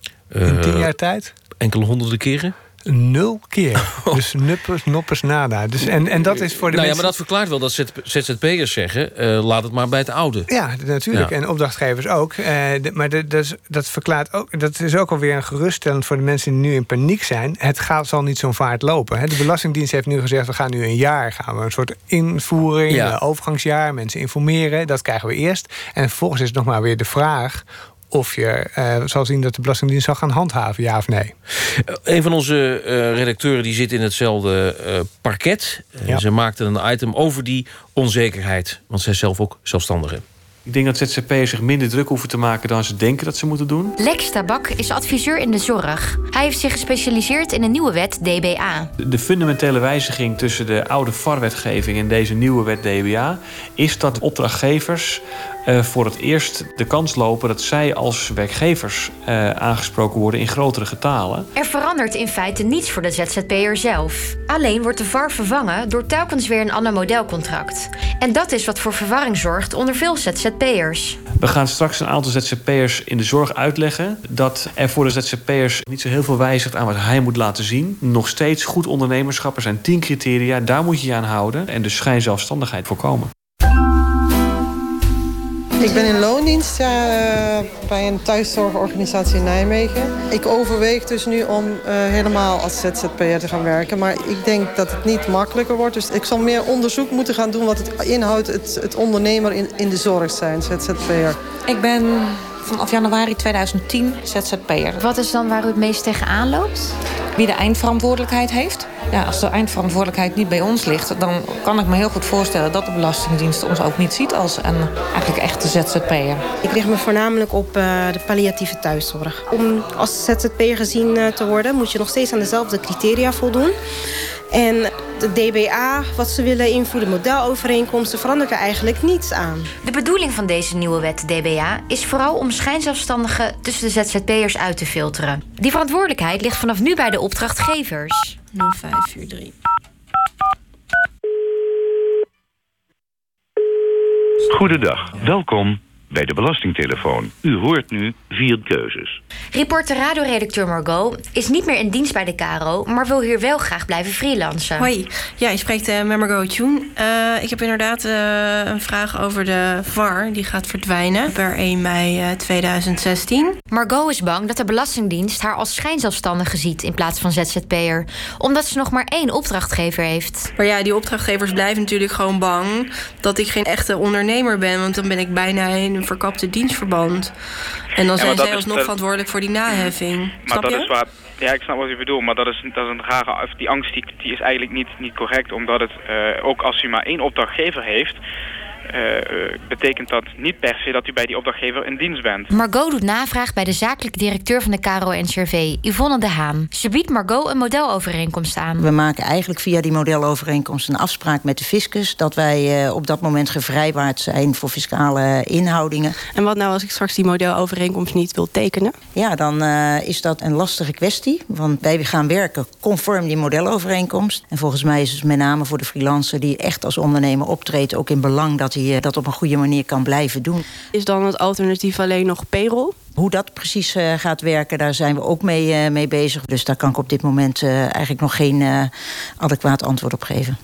In tien jaar tijd? Enkele honderden keren? Nul keer. Oh. Dus nuppers, noppers, nada. Dus en, en dat is voor de nou mensen... ja, maar dat verklaart wel dat Z Z P'ers zeggen, uh, laat het maar bij het oude. Ja, natuurlijk. Ja. En opdrachtgevers ook. Uh, de, maar de, dat, dat verklaart ook... Dat is ook alweer een geruststellend voor de mensen die nu in paniek zijn. Het gaat, zal niet zo'n vaart lopen. Hè. De Belastingdienst heeft nu gezegd, we gaan nu een jaar... gaan we een soort invoering, ja. uh, overgangsjaar, mensen informeren. Dat krijgen we eerst. En vervolgens is het nog maar weer de vraag of je uh, zal zien dat de Belastingdienst zal gaan handhaven, ja of nee. Een van onze uh, redacteuren die zit in hetzelfde uh, parket. Uh, ja. Ze maakte een item over die onzekerheid. Want zij is zelf ook zelfstandige. Ik denk dat Z Z P'ers zich minder druk hoeven te maken dan ze denken dat ze moeten doen. Lex Tabak is adviseur in de zorg. Hij heeft zich gespecialiseerd in een nieuwe wet D B A. De fundamentele wijziging tussen de oude V A R-wetgeving en deze nieuwe wet D B A is dat opdrachtgevers uh, voor het eerst de kans lopen dat zij als werkgevers uh, aangesproken worden in grotere getalen. Er verandert in feite niets voor de Z Z P'er zelf. Alleen wordt de V A R vervangen door telkens weer een ander modelcontract. En dat is wat voor verwarring zorgt onder veel Z Z P'ers. We gaan straks een aantal Z Z P'ers in de zorg uitleggen dat er voor de Z Z P'ers niet zo heel veel wijzigt aan wat hij moet laten zien. Nog steeds goed ondernemerschap. Er zijn tien criteria, daar moet je je aan houden en dus schijnzelfstandigheid voorkomen. Ik ben in loondienst ja, uh, bij een thuiszorgorganisatie in Nijmegen. Ik overweeg dus nu om uh, helemaal als Z Z P'er te gaan werken. Maar ik denk dat het niet makkelijker wordt. Dus ik zal meer onderzoek moeten gaan doen wat het inhoudt het, het ondernemer in, in de zorg zijn, Z Z P'er. Ik ben vanaf januari tweeduizend tien Z Z P'er. Wat is dan waar u het meest tegenaan loopt? Wie de eindverantwoordelijkheid heeft. Ja, als de eindverantwoordelijkheid niet bij ons ligt, dan kan ik me heel goed voorstellen dat de Belastingdienst ons ook niet ziet als een eigenlijk echte Z Z P'er. Ik richt me voornamelijk op uh, de palliatieve thuiszorg. Om als Z Z P'er gezien uh, te worden, moet je nog steeds aan dezelfde criteria voldoen. En de D B A, wat ze willen invoeren, modelovereenkomsten, verandert er eigenlijk niets aan. De bedoeling van deze nieuwe wet D B A is vooral om schijnzelfstandigen tussen de Z Z P'ers uit te filteren. Die verantwoordelijkheid ligt vanaf nu bij de opdrachtgevers. nul vijf vier drie. Goedendag, welkom bij de Belastingtelefoon. U hoort nu vier keuzes. Reporter radioredacteur Margot is niet meer in dienst bij de K R O, maar wil hier wel graag blijven freelancen. Hoi, ja, je spreekt uh, met Margot Tjoen. Uh, ik heb inderdaad uh, een vraag over de V A R. Die gaat verdwijnen per één mei uh, tweeduizend zestien. Margot is bang dat de Belastingdienst haar als schijnzelfstandige ziet in plaats van Z Z P'er, omdat ze nog maar één opdrachtgever heeft. Maar ja, die opdrachtgevers blijven natuurlijk gewoon bang dat ik geen echte ondernemer ben, want dan ben ik bijna in een verkapte dienstverband. En dan zijn ja, zij alsnog verantwoordelijk voor die naheffing. Maar snap dat je? is waar. Ja, ik snap wat u bedoelt, maar dat is, dat is een rare... Die angst die, die is eigenlijk niet, niet correct, omdat het uh, ook als u maar één opdrachtgever heeft, Uh, uh, betekent dat niet per se dat u bij die opdrachtgever in dienst bent. Margot doet navraag bij de zakelijke directeur van de K R O N C R V, Yvonne de Haan. Ze biedt Margot een modelovereenkomst aan. We maken eigenlijk via die modelovereenkomst een afspraak met de fiscus dat wij uh, op dat moment gevrijwaard zijn voor fiscale inhoudingen. En wat nou als ik straks die modelovereenkomst niet wil tekenen? Ja, dan uh, is dat een lastige kwestie. Want wij gaan werken conform die modelovereenkomst. En volgens mij is het met name voor de freelancer die echt als ondernemer optreedt ook in belang dat hij dat op een goede manier kan blijven doen. Is dan het alternatief alleen nog payroll? Hoe dat precies uh, gaat werken, daar zijn we ook mee, uh, mee bezig. Dus daar kan ik op dit moment uh, eigenlijk nog geen uh, adequaat antwoord op geven.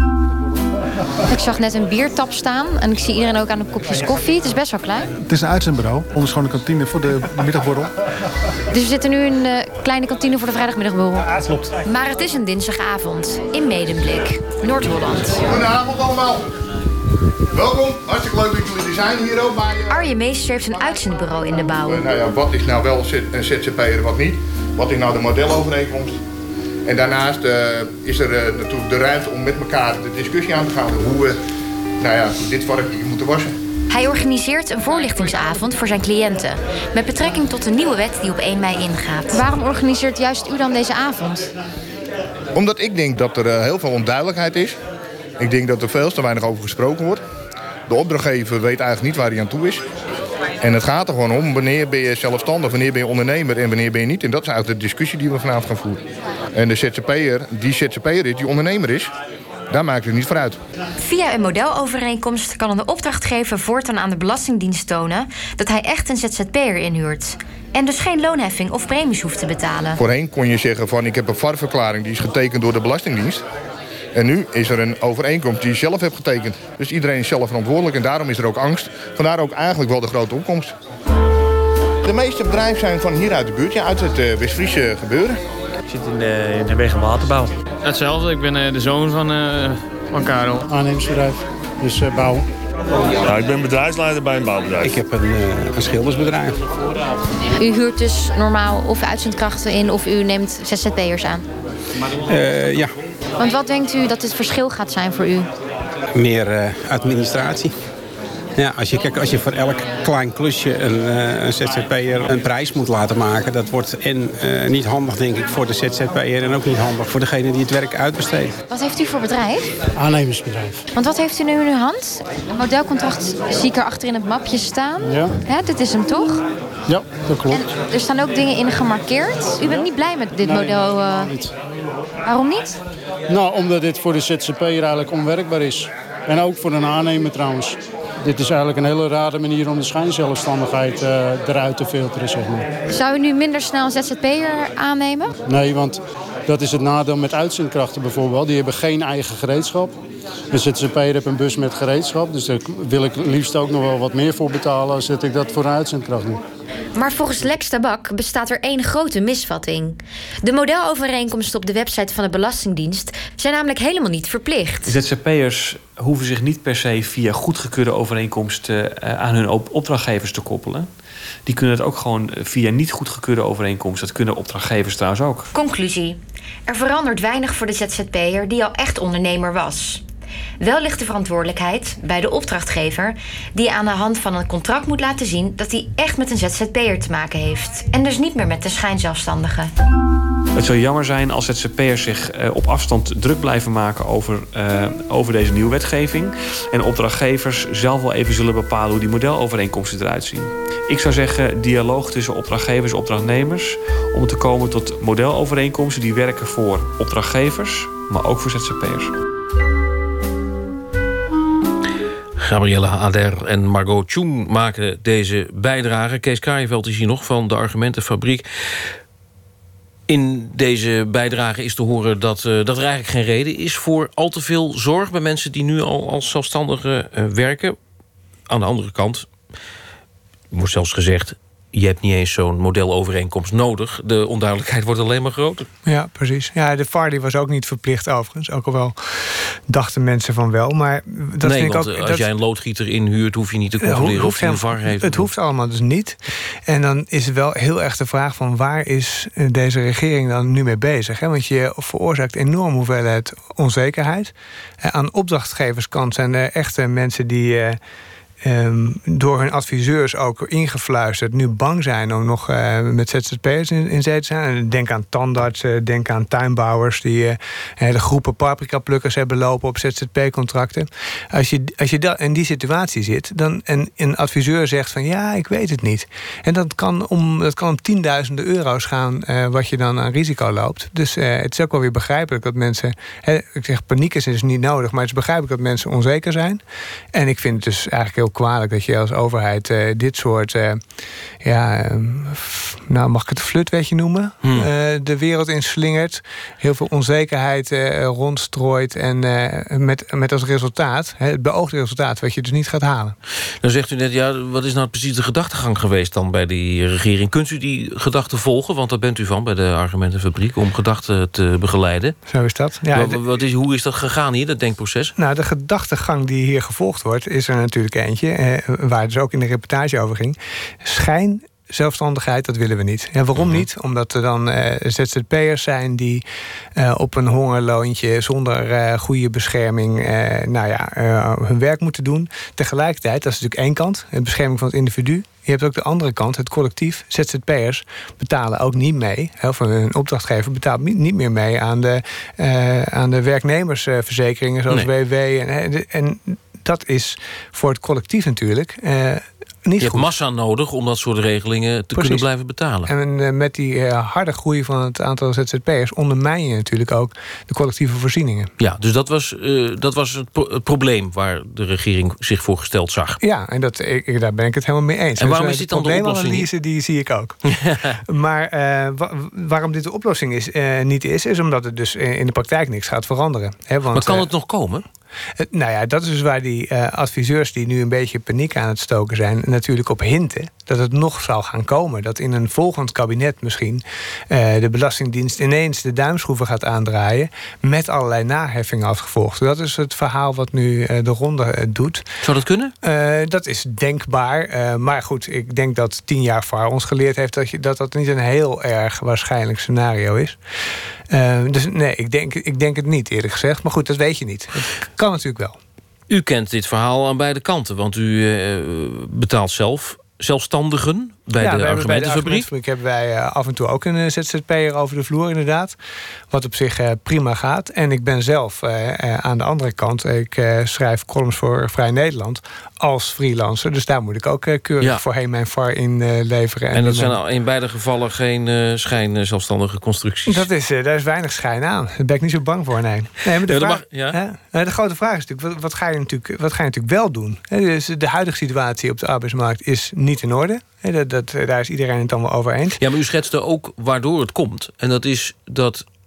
Ik zag net een biertap staan en ik zie iedereen ook aan de kopjes koffie. Het is best wel klein. Het is een uitzendbureau, onderschone kantine voor de middagborrel. Dus we zitten nu in de kleine kantine voor de vrijdagmiddagborrel. Ja, dat klopt. Maar het is een dinsdagavond in Medemblik, Noord-Holland. Goedenavond allemaal. Welkom, hartstikke leuk dat jullie er zijn hier ook bij... Uh... Arjen Meester heeft een uitzendbureau in de bouw. Uh, nou ja, wat is nou wel een Z Z P'er en wat niet? Wat is nou de modelovereenkomst? En daarnaast uh, is er uh, natuurlijk de ruimte om met elkaar de discussie aan te gaan. Hoe we nou ja, dit varkentje moeten wassen. Hij organiseert een voorlichtingsavond voor zijn cliënten, met betrekking tot de nieuwe wet die op één mei ingaat. Waarom organiseert juist u dan deze avond? Omdat ik denk dat er uh, heel veel onduidelijkheid is. Ik denk dat er veel te weinig over gesproken wordt. De opdrachtgever weet eigenlijk niet waar hij aan toe is. En het gaat er gewoon om, wanneer ben je zelfstandig, wanneer ben je ondernemer en wanneer ben je niet. En dat is eigenlijk de discussie die we vanavond gaan voeren. En de Z Z P'er, die Z Z P'er is, die ondernemer is, daar maakt het niet voor uit. Via een modelovereenkomst kan de opdrachtgever voortaan aan de Belastingdienst tonen dat hij echt een Z Z P'er inhuurt. En dus geen loonheffing of premies hoeft te betalen. Voorheen kon je zeggen van ik heb een V A R-verklaring die is getekend door de Belastingdienst. En nu is er een overeenkomst die je zelf hebt getekend. Dus iedereen is zelf verantwoordelijk en daarom is er ook angst. Vandaar ook eigenlijk wel de grote opkomst. De meeste bedrijven zijn van hier uit de buurt, ja, uit het uh, West-Friese gebeuren. Ik zit in de, in de weg- en waterbouw. Hetzelfde, ik ben uh, de zoon van, uh, van Karel. Aannemersbedrijf, dus uh, bouw. Ja, ik ben bedrijfsleider bij een bouwbedrijf. Ik heb een, uh, een schildersbedrijf. U huurt dus normaal of uitzendkrachten in of u neemt Z Z P'ers aan? Uh, ja. Want wat denkt u dat het verschil gaat zijn voor u? Meer uh, administratie. Ja, als je, kijk, als je voor elk klein klusje een, uh, een Z Z P'er een prijs moet laten maken, dat wordt en uh, niet handig, denk ik, voor de Z Z P'er en ook niet handig voor degene die het werk uitbesteedt. Wat heeft u voor bedrijf? Aannemersbedrijf. Want wat heeft u nu in uw hand? Een modelcontract zie ik er achter in het mapje staan. Ja. Hè, dit is hem toch? Ja, dat klopt. En er staan ook dingen in gemarkeerd. U bent niet blij met dit nee, model? Uh... niet. Waarom niet? Nou, omdat dit voor de Z Z P'er eigenlijk onwerkbaar is. En ook voor een aannemer trouwens. Dit is eigenlijk een hele rare manier om de schijnzelfstandigheid uh, eruit te filteren, zeg maar. Zou u nu minder snel een Z Z P'er aannemen? Nee, want Dat is het nadeel met uitzendkrachten bijvoorbeeld. Die hebben geen eigen gereedschap. Een Z Z P'er heeft een bus met gereedschap. Dus daar wil ik liefst ook nog wel wat meer voor betalen als dat ik dat voor een uitzendkracht doe. Maar volgens Lex Tabak bestaat er één grote misvatting. De modelovereenkomsten op de website van de Belastingdienst zijn namelijk helemaal niet verplicht. Z Z P'ers hoeven zich niet per se via goedgekeurde overeenkomsten aan hun opdrachtgevers te koppelen. Die kunnen het ook gewoon via niet goedgekeurde overeenkomsten. Dat kunnen opdrachtgevers trouwens ook. Conclusie. Er verandert weinig voor de Z Z P'er die al echt ondernemer was. Wel ligt de verantwoordelijkheid bij de opdrachtgever, die aan de hand van een contract moet laten zien dat hij echt met een Z Z P'er te maken heeft. En dus niet meer met de schijnzelfstandige. Het zou jammer zijn als Z Z P'ers zich uh, op afstand druk blijven maken over, uh, over deze nieuwe wetgeving. En opdrachtgevers zelf wel even zullen bepalen hoe die modelovereenkomsten eruit zien. Ik zou zeggen, dialoog tussen opdrachtgevers en opdrachtnemers om te komen tot modelovereenkomsten die werken voor opdrachtgevers, maar ook voor Z Z P'ers. Gabrielle Hader en Margot Tjoen maken deze bijdrage. Kees Kraaienveld is hier nog van de Argumentenfabriek. In deze bijdrage is te horen dat, uh, dat er eigenlijk geen reden is voor al te veel zorg bij mensen die nu al als zelfstandigen uh, werken. Aan de andere kant wordt zelfs gezegd, je hebt niet eens zo'n modelovereenkomst nodig. De onduidelijkheid wordt alleen maar groter. Ja, precies. Ja, de V A R die was ook niet verplicht overigens. Ook al wel dachten mensen van wel. Maar dat nee, vind want ik ook, als dat, jij een loodgieter inhuurt, hoef je niet te controleren of je een V A R heeft. Het hoeft allemaal dus niet. En dan is het wel heel erg de vraag van waar is deze regering dan nu mee bezig? Hè? Want je veroorzaakt enorm hoeveelheid onzekerheid. Aan opdrachtgeverskant zijn er echte mensen die Uh, Um, door hun adviseurs ook ingefluisterd nu bang zijn om nog uh, met Z Z P'ers in, in zee te zijn. Denk aan tandartsen, denk aan tuinbouwers die uh, hele groepen paprikaplukkers hebben lopen op Z Z P-contracten. Als je, als je da- in die situatie zit dan, en een adviseur zegt van ja, ik weet het niet. En dat kan om, dat kan om tienduizenden euro's gaan uh, wat je dan aan risico loopt. Dus uh, het is ook wel weer begrijpelijk dat mensen, hè, ik zeg paniek is dus niet nodig, maar het is begrijpelijk dat mensen onzeker zijn. En ik vind het dus eigenlijk heel kwalijk dat je als overheid uh, dit soort uh, ja, uh, f- nou mag ik het flutwetje noemen, hmm. uh, de wereld inslingert, heel veel onzekerheid uh, rondstrooit en uh, met, met als resultaat, hè, het beoogde resultaat wat je dus niet gaat halen. Dan zegt u net, ja, wat is nou precies de gedachtegang geweest dan bij die regering? Kunt u die gedachten volgen? Want daar bent u van bij de Argumentenfabriek, om gedachten te begeleiden. Zo is dat. Ja, wat, wat is, hoe is dat gegaan hier, dat denkproces? Nou, de gedachtegang die hier gevolgd wordt, is er natuurlijk eentje, eh, waar het dus ook in de reportage over ging. Schijn zelfstandigheid, dat willen we niet. En waarom mm-hmm. niet? Omdat er dan uh, Z Z P'ers zijn die uh, op een hongerloontje zonder uh, goede bescherming uh, nou ja, uh, hun werk moeten doen. Tegelijkertijd, dat is natuurlijk één kant, de bescherming van het individu. Je hebt ook de andere kant, het collectief. Z Z P'ers betalen ook niet mee, of een opdrachtgever betaalt niet meer mee aan de, uh, aan de werknemersverzekeringen zoals nee. W W. En, en dat is voor het collectief natuurlijk Uh, Niet je hebt goed. massa nodig om dat soort regelingen te Precies. kunnen blijven betalen. En uh, met die uh, harde groei van het aantal Z Z P'ers ondermijn je natuurlijk ook de collectieve voorzieningen. Ja, dus dat was, uh, dat was het, pro- het probleem waar de regering zich voor gesteld zag. Ja, en dat, ik, daar ben ik het helemaal mee eens. En waarom dus, is dit dan de oplossing? De probleemanalyse die zie ik ook. Maar uh, wa- waarom dit de oplossing is, uh, niet is, is omdat het dus in de praktijk niks gaat veranderen. He, want, maar kan uh, het nog komen? Uh, nou ja, dat is dus waar die uh, adviseurs die nu een beetje paniek aan het stoken zijn natuurlijk op hinten dat het nog zal gaan komen. Dat in een volgend kabinet misschien uh, de Belastingdienst ineens de duimschroeven gaat aandraaien met allerlei naheffingen als gevolg. Dat is het verhaal wat nu uh, de ronde uh, doet. Zou dat kunnen? Uh, dat is denkbaar. Uh, maar goed, ik denk dat tien jaar V A R ons geleerd heeft dat, je, dat dat niet een heel erg waarschijnlijk scenario is. Uh, dus nee, ik denk, ik denk het niet eerlijk gezegd. Maar goed, dat weet je niet. Het kan natuurlijk wel. U kent dit verhaal aan beide kanten, want u uh, betaalt zelf zelfstandigen bij ja, de Argumentenfabriek. Ik heb wij uh, af en toe ook een Z Z P'er over de vloer inderdaad. Wat op zich uh, prima gaat. En ik ben zelf uh, uh, aan de andere kant. Ik uh, schrijf columns voor Vrij Nederland als freelancer. Dus daar moet ik ook uh, keurig ja. voorheen mijn V A R in uh, leveren. En, en dat zijn al in beide gevallen geen uh, schijn uh, zelfstandige constructies. Dat is, uh, daar is weinig schijn aan. Daar ben ik niet zo bang voor, nee. nee maar de, ja, vraag, mag, ja. uh, de grote vraag is natuurlijk, wat, wat, ga je natuurlijk, wat ga je natuurlijk wel doen? He, dus de huidige situatie op de arbeidsmarkt is niet in orde. He, dat, dat, daar is iedereen het dan wel over eens. Ja, maar u schetste ook waardoor het komt. En dat is dat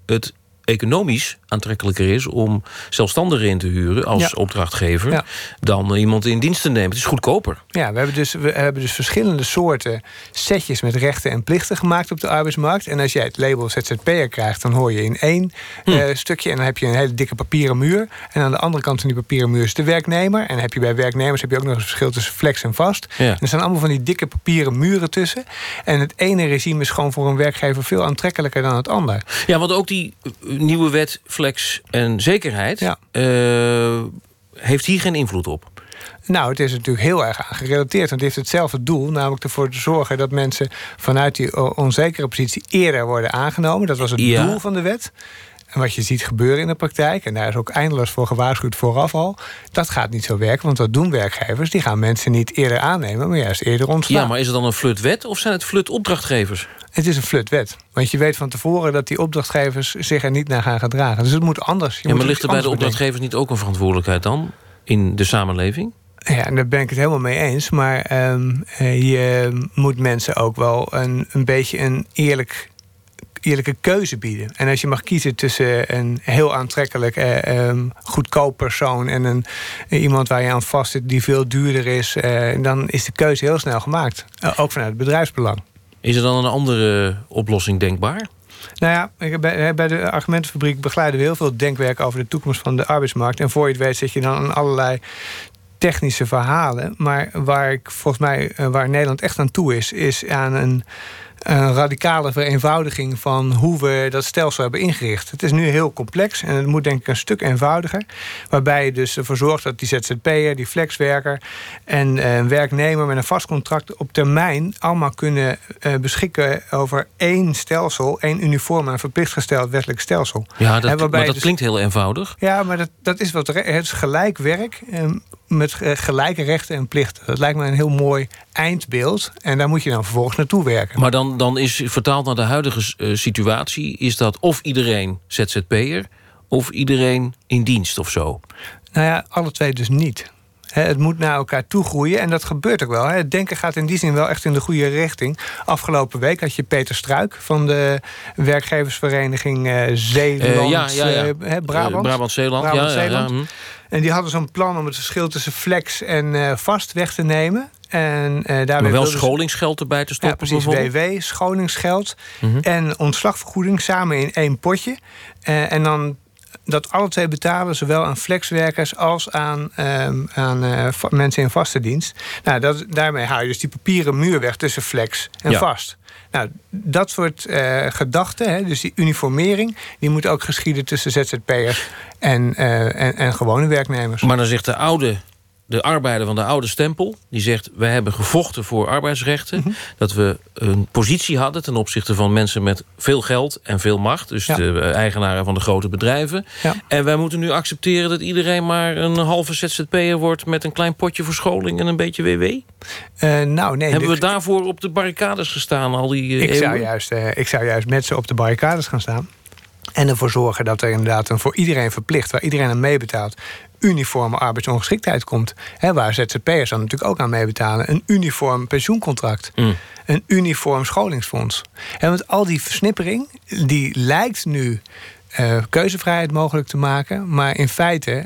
het economisch aantrekkelijker is om zelfstandigen in te huren als ja. opdrachtgever ja. dan iemand in dienst te nemen. Het is goedkoper. Ja, we hebben, dus, we hebben dus verschillende soorten setjes met rechten en plichten gemaakt op de arbeidsmarkt. En als jij het label Z Z P'er krijgt, dan hoor je in één hm. uh, stukje en dan heb je een hele dikke papieren muur. En aan de andere kant van die papieren muur is de werknemer. En dan heb je bij werknemers heb je ook nog een verschil tussen flex en vast. Ja. En er zijn allemaal van die dikke papieren muren tussen. En het ene regime is gewoon voor een werkgever veel aantrekkelijker dan het ander. Ja, want ook die nieuwe wet flex en zekerheid ja. uh, heeft hier geen invloed op. Nou, het is natuurlijk heel erg aan gerelateerd. Want het heeft hetzelfde doel, namelijk ervoor te zorgen dat mensen vanuit die onzekere positie eerder worden aangenomen. Dat was het ja. doel van de wet. En wat je ziet gebeuren in de praktijk, en daar is ook eindeloos voor gewaarschuwd vooraf al, dat gaat niet zo werken, want wat doen werkgevers? Die gaan mensen niet eerder aannemen, maar juist eerder ontslaan. Ja, maar is het dan een flutwet of zijn het flutopdrachtgevers? Het is een flutwet. Want je weet van tevoren dat die opdrachtgevers zich er niet naar gaan gedragen. Dus het moet anders. Je ja, maar moet ligt er bij de opdrachtgevers bedenken. Niet ook een verantwoordelijkheid dan in de samenleving? Ja, en daar ben ik het helemaal mee eens. Maar um, je moet mensen ook wel een, een beetje een eerlijk... eerlijke keuze bieden. En als je mag kiezen tussen een heel aantrekkelijk eh, um, goedkoop persoon en een, iemand waar je aan vast zit die veel duurder is, eh, dan is de keuze heel snel gemaakt. Uh, ook vanuit het bedrijfsbelang. Is er dan een andere oplossing denkbaar? Nou ja, bij, bij de argumentenfabriek begeleiden we heel veel denkwerk over de toekomst van de arbeidsmarkt. En voor je het weet zit je dan aan allerlei technische verhalen. Maar waar ik volgens mij, waar Nederland echt aan toe is, is aan een een radicale vereenvoudiging van hoe we dat stelsel hebben ingericht. Het is nu heel complex en het moet denk ik een stuk eenvoudiger. Waarbij je dus ervoor zorgt dat die Z Z P'er, die flexwerker en een werknemer met een vast contract op termijn allemaal kunnen uh, beschikken over één stelsel, één uniform en verplicht gesteld wettelijk stelsel. Ja, dat, maar dat dus, klinkt heel eenvoudig. Ja, maar dat, dat is wat het is gelijk werk um, met gelijke rechten en plichten. Dat lijkt me een heel mooi eindbeeld. En daar moet je dan vervolgens naartoe werken. Maar dan, dan is vertaald naar de huidige uh, situatie, is dat of iedereen Z Z P'er of iedereen in dienst of zo? Nou ja, alle twee dus niet. He, het moet naar elkaar toe groeien en dat gebeurt ook wel. He, het denken gaat in die zin wel echt in de goede richting. Afgelopen week had je Peter Struik van de werkgeversvereniging uh, Zeeland, uh, ja, ja, ja. Uh, Brabant. Uh, Brabant-Zeeland. Brabant, ja, Zeeland. Ja, ja. En die hadden zo'n plan om het verschil tussen flex en uh, vast weg te nemen. En, uh, maar wel scholingsgeld erbij te stoppen. Ja, precies. W W, scholingsgeld mm-hmm. en ontslagvergoeding samen in één potje. Uh, en dan dat alle twee betalen, zowel aan flexwerkers als aan, um, aan uh, mensen in vaste dienst. Nou, dat, daarmee haal je dus die papieren muur weg tussen flex en ja. vast. Nou, dat soort uh, gedachten, hè, dus die uniformering, die moet ook geschieden tussen Z Z P'ers en, uh, en, en gewone werknemers. Maar dan zegt de oude, de arbeider van de oude stempel, die zegt, wij hebben gevochten voor arbeidsrechten, mm-hmm. dat we een positie hadden ten opzichte van mensen met veel geld en veel macht, dus ja. de eigenaren van de grote bedrijven. Ja. En wij moeten nu accepteren dat iedereen maar een halve Z Z P'er wordt met een klein potje voor scholing en een beetje W W? Uh, nou, nee, hebben dit... we daarvoor op de barricades gestaan al die uh, ik, zou juist, uh, ik zou juist met ze op de barricades gaan staan. En ervoor zorgen dat er inderdaad een voor iedereen verplicht, waar iedereen aan meebetaalt, uniforme arbeidsongeschiktheid komt. He, waar Z Z P'ers dan natuurlijk ook aan meebetalen. Een uniform pensioencontract. Mm. Een uniform scholingsfonds. En want al die versnippering, die lijkt nu Uh, keuzevrijheid mogelijk te maken. Maar in feite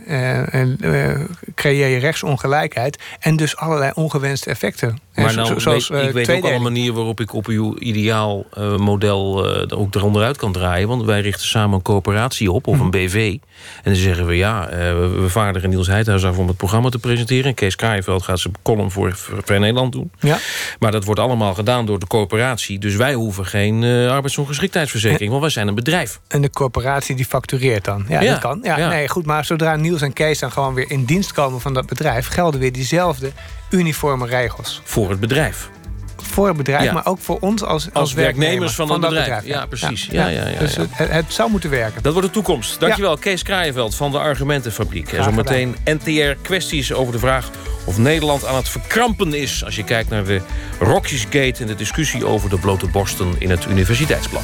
uh, uh, creëer je rechtsongelijkheid en dus allerlei ongewenste effecten. Maar nou, zo, zoals, uh, ik weet ook al een manier waarop ik op uw ideaal uh, model uh, ook eronderuit kan draaien. Want wij richten samen een coöperatie op, of een B V. En dan zeggen we, ja, uh, we vaardigen Niels Heidhuis af om het programma te presenteren. En Kees Kraaienveld gaat zijn column voor Vrij Nederland doen. Ja. Maar dat wordt allemaal gedaan door de coöperatie. Dus wij hoeven geen uh, arbeidsongeschiktheidsverzekering, en, want wij zijn een bedrijf. En de coöperatie die factureert dan. Ja, ja. dat kan. Ja, ja. Nee, goed, maar zodra Niels en Kees dan gewoon weer in dienst komen van dat bedrijf, gelden weer diezelfde uniforme regels. Voor het bedrijf. Voor het bedrijf, ja. maar ook voor ons als, als, als werknemers van, van het bedrijf. bedrijf. Ja, ja, precies. Ja. Ja, ja, ja, dus ja. Het, het zou moeten werken. Dat wordt de toekomst. Dankjewel, ja. Kees Kraaienveld van de Argumentenfabriek. En zometeen N T R kwesties over de vraag of Nederland aan het verkrampen is, als je kijkt naar de Rockies-gate en de discussie over de blote borsten in het Universiteitsblad.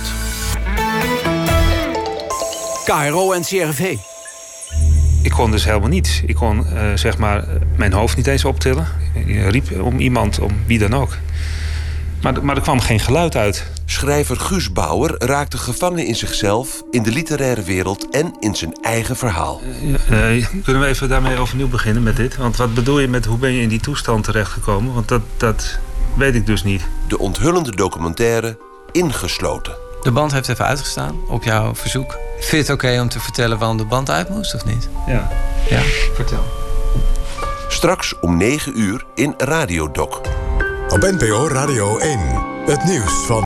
K R O en C R V. Ik kon dus helemaal niets. Ik kon uh, zeg maar mijn hoofd niet eens optillen. Ik riep om iemand, om wie dan ook. Maar, maar er kwam geen geluid uit. Schrijver Guus Bauer raakte gevangen in zichzelf, in de literaire wereld en in zijn eigen verhaal. Uh, kunnen we even daarmee overnieuw beginnen met dit? Want wat bedoel je met hoe ben je in die toestand terechtgekomen? Want dat, dat weet ik dus niet. De onthullende documentaire Ingesloten. De band heeft even uitgestaan op jouw verzoek. Vind je het oké okay om te vertellen waarom de band uit moest of niet? Ja. Ja, vertel. Straks om negen uur in Radiodoc. Op N P O Radio één. Het nieuws van